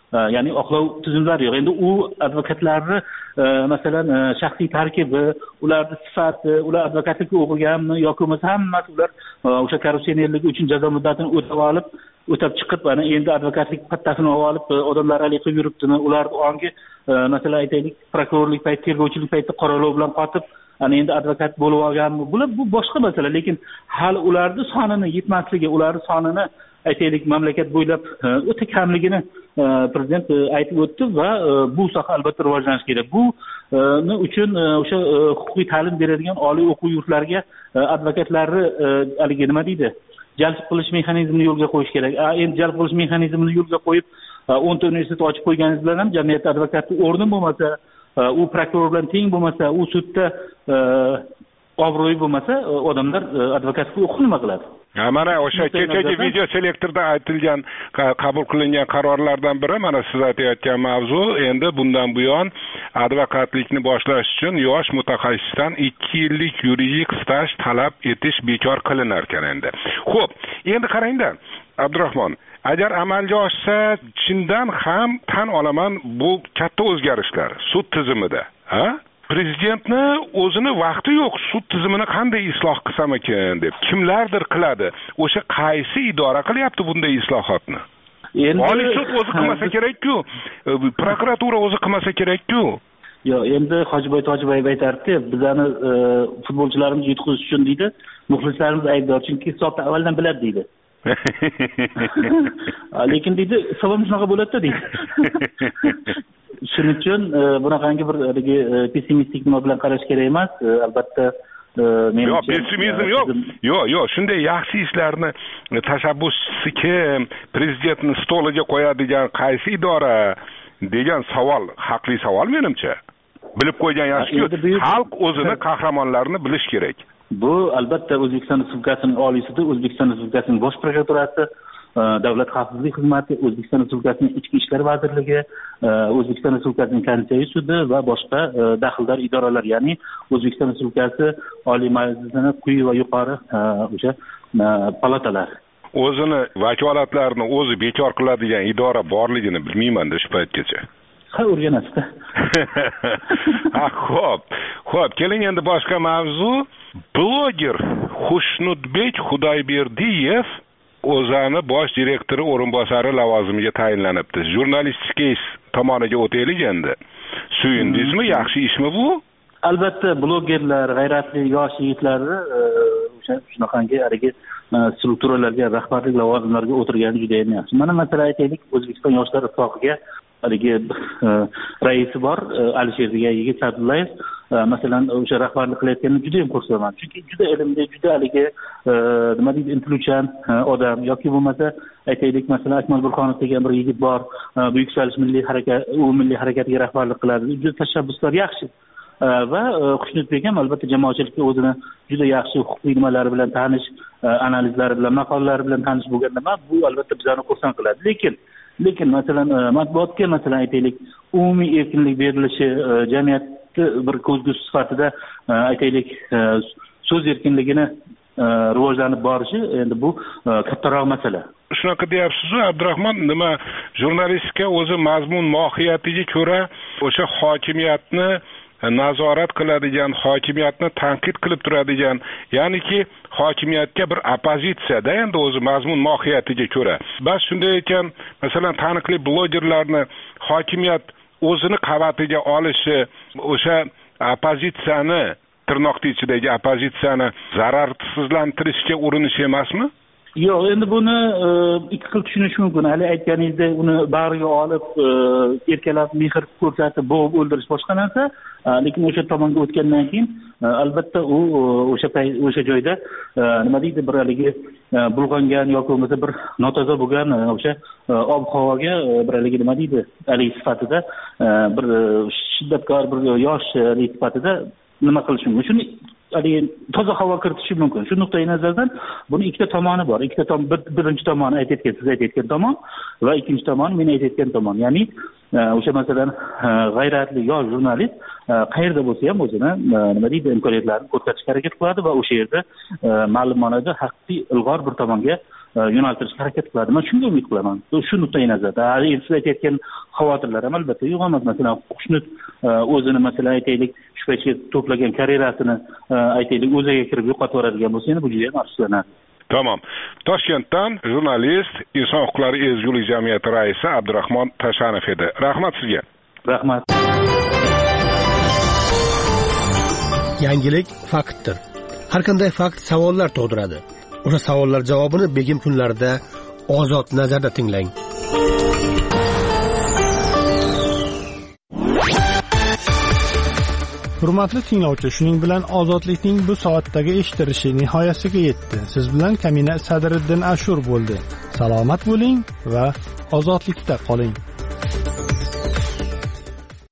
ya'ni oqlov tuzumlari yo'q. Endi u advokatlarni masalan shaxsiy tarkibi, ularning sifati, ular advokatlikka o'qiganmi yoki bo'lmasa hammasi ular o'sha korrupsionerlik uchun jazo muddatini o'tab olib, o'tab chiqib, ana endi advokatlik pattasini olib odamlar alik qilib yuribdimi? Ular ongi masalan aytaylik, prokurorlik payti, tergovchilik payti qoralov bilan qotib, ana endi advokat bo'lib olganmi? Bular bu boshqa masala, lekin hali ularning sonini yetmasligi, ularning sonini aytaylik mamlakat bo'ylab o'ta kamligini prezident aytib o'tdi va bu soha albatta rivojlanishi kerak. Bu uchun o'sha huquqiy ta'lim beradigan oliy o'quv yurtlariga advokatlarni haligi nima deydi, jalb qilish mexanizmini yo'lga qo'yish kerak. Endi jalb qilish mexanizmini yo'lga qo'yib o'nta universitet ochib qo'yganingiz bilan ham jamiyatda advokatning o'rni bo'lmasa, u prokuror bilan teng bo'lmasa, u sudda obro'yi bo'lmasa, odamlar advokatga o'qib nima qiladi?
Mana o'sha kechagi video selektorda aytilgan, qabul qilingan qarorlardan biri mana siz aytayotgan mavzu, endi bundan buyon advokatlikni boshlash uchun yosh mutaxassisdan ikki yillik yuridik staj talab etish bekor qilinar ekan endi. Xo'p, endi qarangda, Abdurahmon, agar amalga oshsa, chindan ham tan olaman bu katta o'zgarishlar sud tizimida, ha? Prezidentni o'zini vaqti yo'q, sud tizimini qanday isloh qilsam ekan deb kimlardir qiladi. O'sha qaysi idora qilyapti bunday islohotni? Endi Oliy sud o'zi qilmasa kerak-ku, prokuratura o'zi qilmasa kerak-ku.
Yo'q, endi Hojiboy Tojiboyev aytardi, bizani futbolchilarimiz yutqizish uchun deydi, muxlislarimiz aybdor, chunki hisobni avvaldan biladi deydi. Lekin deydi, hisobim shunaqa bo'ladi deydi. Shuning uchun bunaqangi bir pessimistik nima bilan qarash kerak emas. Albatta men
yo'q, pessimizm yo'q. Yo'q, yo'q, shunday yaxshi ishlarni tashabbuschisi kim, prezidentni stoliga qo'yadigan qaysi idora degan savol haqli savol menimcha. Bilib qo'ygan yaxshi-ku, xalq o'zini qahramonlarini bilish kerak.
Bu albatta O'zbekiston Respublikasining Oliy sudi, O'zbekiston Respublikasining Bosh prokuraturasi, Davlat xavfsizlik xizmati, O'zbekiston Respublikasining Ichki ishlar vazirligi, O'zbekiston Respublikasining Konstitutsiya sudi va boshqa daxldor idoralar, ya'ni O'zbekiston Respublikasi Oliy Majlisining quyi va yuqori o'sha palatalar.
O'zini vakolatlarini o'zi bekor qiladigan idora borligini bilmayman-da shu paytgacha.
Ha, o'rganasizda.
Ha, xo'p. Xo'p, keling endi boshqa mavzu. Bloger Xushnudbek Xudoyberdiyev o'zani bosh direktori o'rinbosari lavozimiga tayinlanibdi. Jurnalistika tomoniga o'taylik endi. Suyundingizmi, yaxshi ishmi bu?
Albatta, blogerlar, g'ayratli yosh yigitlarni o'sha shunaqangi haligi strukturalarga, rahbarlik lavozimlariga o'tirgani juda ham yaxshi. Mana masalan aytaylik, O'zbekiston yoshlar ittifoqiga haligi raisi bor, Alisher degan yigit Sadullayev, masalan o'sha rahbarlik qilayotganini juda ham xursandman. Chunki juda ilmli, juda haligi nima deydi, intiluvchan odam, yoki bo'lmasa aytaylik masalan Akmal Burxonov degan bir yigit bor, bu yuksalish milliy harakat, u milliy harakatiga rahbarlik qiladi. Juda tashabbuslar yaxshi. Va Xushnudbek ham albatta jamoatchilikka o'zini juda yaxshi huquqiy nimalari bilan tanish, analizlari bilan, maqolalari bilan tanish bo'lganda bu albatta bizani xursand qiladi. Lekin lekin masalan matbuotga masalan aytaylik umumiy erkinlik berilishi, jamiyatni bir ko'zgusi sifatida aytaylik so'z erkinligini rivojlanib borishi, endi bu kattaroq masala.
Shunaqa deyapsiz-ku, Abdurahmon, nima jurnalistika o'zi mazmun mohiyatiga ko'ra o'sha hokimiyatni nazorat qiladigan, hokimiyatni tanqid qilib turadigan, ya'niki hokimiyatga bir opozitsiyada endi o'zi mazmun mohiyatiga ko'ra. Bas shunday ekan, masalan, taniqli blogerlarni hokimiyat o'zini qavatiga olishi, o'sha opozitsiyani, tirnoqning ichidagi opozitsiyani zararsizlantirishga urinish emasmi?
Yo'q, endi buni ikki xil tushunish mumkin. Hali aytganingizdek, uni bag'riga olib, erkalab, mehr ko'rsatib, bo'g'ib o'ldirish boshqa narsa. Lekin o'sha tomonga o'tgandan keyin albatta u o'sha o'sha joyda nima deydi, bir haligi bulg'angan yoki bo'lmasa bir notoza bo'lgan o'sha ob-havoga bir haligi nima deydi, haligi sifatida bir shiddatkor bir yosh sifatida nima qilish mumkin? Shuni haligi toza havo kiritishi mumkin. Shu nuqtai nazardan buni ikkita tomoni bor. Ikkita tomon, birinchi tomoni aytayotgan, siz aytayotgan tomon va ikkinchi tomoni men aytayotgan tomon. Ya'ni o'sha masalan g'ayratli yosh jurnalist qayerda bo'lsa ham o'zini nima deydi imkoniyatlarini ko'rsatishga harakat qiladi va o'sha yerda ma'lum ma'noda haqiqiy ilg'or bir tomonga yo'naltirishga harakat qiladi. Men shunga umid qilaman. Shu nuqtai nazarda endi siz aytayotgan xavotirlar ham albatta uyg'onadi. Masalan, Xushnud o'zini masalan aytaylik shu paytga to'plagan karyerasini aytaylik o'ziga kirib yo'qotib yuboradigan bo'lsa, endi bu juda ham afsuslanarli.
Tamam. Toshkentdan jurnalist, inson huquqlari ezgulik jamiyati raisi Abdurahmon Tashanov edi. Rahmat sizga.
Rahmat.
Yangilik faktdir. Har qanday fakt savollar tug'diradi. O'sha savollar javobini begim kunlarida ozod nazarda tinglang.
Hurmatli tinglovchi, shuning bilan ozodlikning bu soatdagi eshitilishi nihoyasiga yetdi. Siz bilan Kamina Sadriddin Ashur bo'ldi. Salomat bo'ling va ozodlikda qoling.